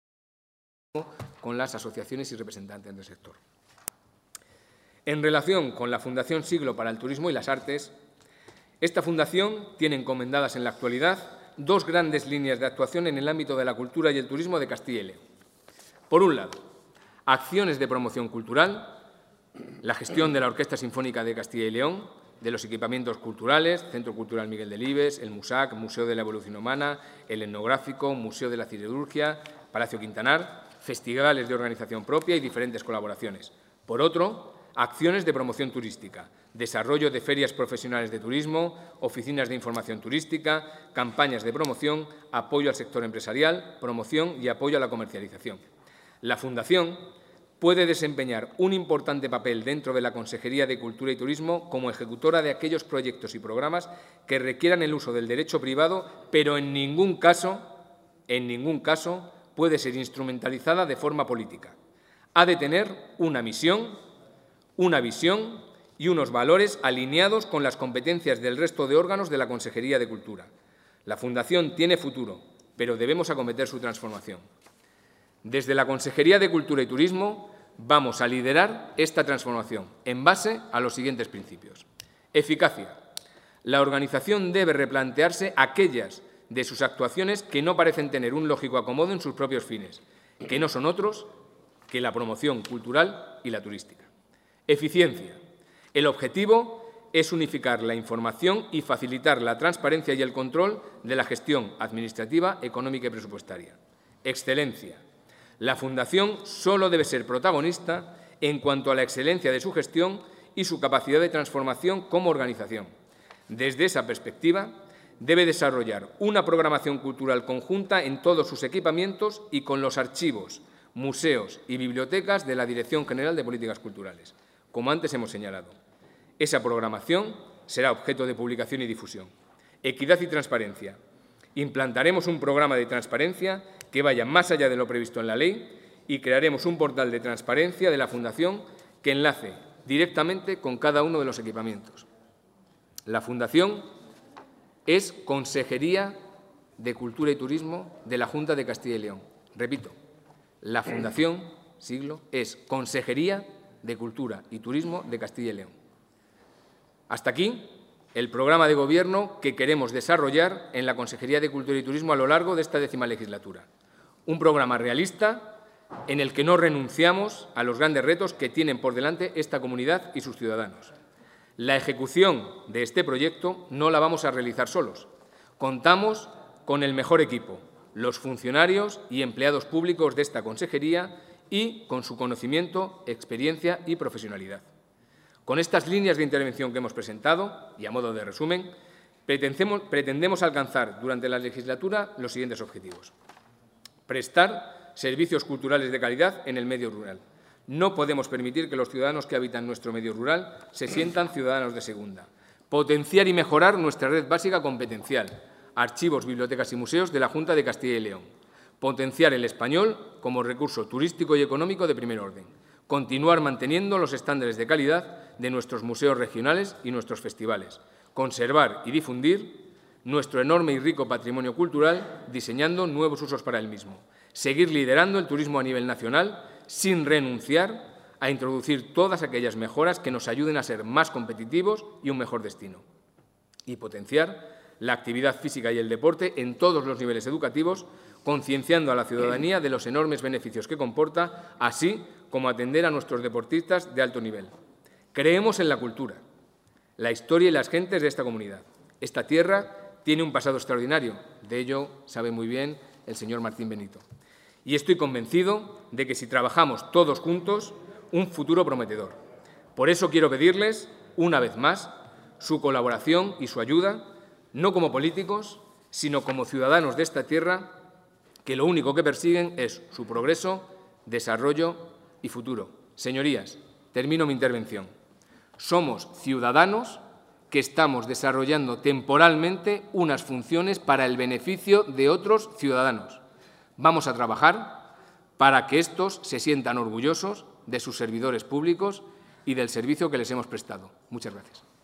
las asociaciones y representantes del sector. En relación con la Fundación Siglo para el Turismo y las Artes, esta fundación tiene encomendadas en la actualidad dos grandes líneas de actuación en el ámbito de la cultura y el turismo de Castilla y León. Por un lado, acciones de promoción cultural, la gestión de la Orquesta Sinfónica de Castilla y León, de los equipamientos culturales, Centro Cultural Miguel Delibes, el MUSAC, Museo de la Evolución Humana, el Etnográfico, Museo de la Siderurgia, Palacio Quintanar, festivales de organización propia y diferentes colaboraciones. Por otro, acciones de promoción turística, desarrollo de ferias profesionales de turismo, oficinas de información turística, campañas de promoción, apoyo al sector empresarial, promoción y apoyo a la comercialización. La Fundación puede desempeñar un importante papel dentro de la Consejería de Cultura y Turismo como ejecutora de aquellos proyectos y programas que requieran el uso del derecho privado, pero en ningún caso puede ser instrumentalizada de forma política. Ha de tener una misión, una visión y unos valores alineados con las competencias del resto de órganos de la Consejería de Cultura. La Fundación tiene futuro, pero debemos acometer su transformación. Desde la Consejería de Cultura y Turismo vamos a liderar esta transformación en base a los siguientes principios. Eficacia. La organización debe replantearse aquellas de sus actuaciones que no parecen tener un lógico acomodo en sus propios fines, que no son otros que la promoción cultural y la turística. Eficiencia. El objetivo es unificar la información y facilitar la transparencia y el control de la gestión administrativa, económica y presupuestaria. Excelencia. La Fundación solo debe ser protagonista en cuanto a la excelencia de su gestión y su capacidad de transformación como organización. Desde esa perspectiva, debe desarrollar una programación cultural conjunta en todos sus equipamientos y con los archivos, museos y bibliotecas de la Dirección General de Políticas Culturales, como antes hemos señalado. Esa programación será objeto de publicación y difusión. Equidad y transparencia. Implantaremos un programa de transparencia que vaya más allá de lo previsto en la ley y crearemos un portal de transparencia de la Fundación que enlace directamente con cada uno de los equipamientos. La Fundación es Consejería de Cultura y Turismo de la Junta de Castilla y León. Repito, la Fundación Siglo es Consejería de Cultura y Turismo de Castilla y León. Hasta aquí el programa de Gobierno que queremos desarrollar en la Consejería de Cultura y Turismo a lo largo de esta 10ª legislatura. Un programa realista en el que no renunciamos a los grandes retos que tienen por delante esta comunidad y sus ciudadanos. La ejecución de este proyecto no la vamos a realizar solos. Contamos con el mejor equipo, los funcionarios y empleados públicos de esta consejería y con su conocimiento, experiencia y profesionalidad. Con estas líneas de intervención que hemos presentado, y a modo de resumen, pretendemos alcanzar durante la legislatura los siguientes objetivos. Prestar servicios culturales de calidad en el medio rural. No podemos permitir que los ciudadanos que habitan nuestro medio rural se sientan ciudadanos de segunda. Potenciar y mejorar nuestra red básica competencial, archivos, bibliotecas y museos de la Junta de Castilla y León. potenciar el español como recurso turístico y económico de primer orden, continuar manteniendo los estándares de calidad de nuestros museos regionales y nuestros festivales, conservar y difundir nuestro enorme y rico patrimonio cultural, diseñando nuevos usos para el mismo, seguir liderando el turismo a nivel nacional sin renunciar a introducir todas aquellas mejoras que nos ayuden a ser más competitivos y un mejor destino, y potenciar la actividad física y el deporte en todos los niveles educativos, concienciando a la ciudadanía de los enormes beneficios que comporta, así como atender a nuestros deportistas de alto nivel. Creemos en la cultura, la historia y las gentes de esta comunidad. Esta tierra tiene un pasado extraordinario, de ello sabe muy bien el señor Martín Benito. Y estoy convencido de que si trabajamos todos juntos, un futuro prometedor. Por eso quiero pedirles, una vez más, su colaboración y su ayuda, no como políticos, sino como ciudadanos de esta tierra, que lo único que persiguen es su progreso, desarrollo y futuro. Señorías, termino mi intervención. Somos ciudadanos que estamos desarrollando temporalmente unas funciones para el beneficio de otros ciudadanos. Vamos a trabajar para que estos se sientan orgullosos de sus servidores públicos y del servicio que les hemos prestado. Muchas gracias.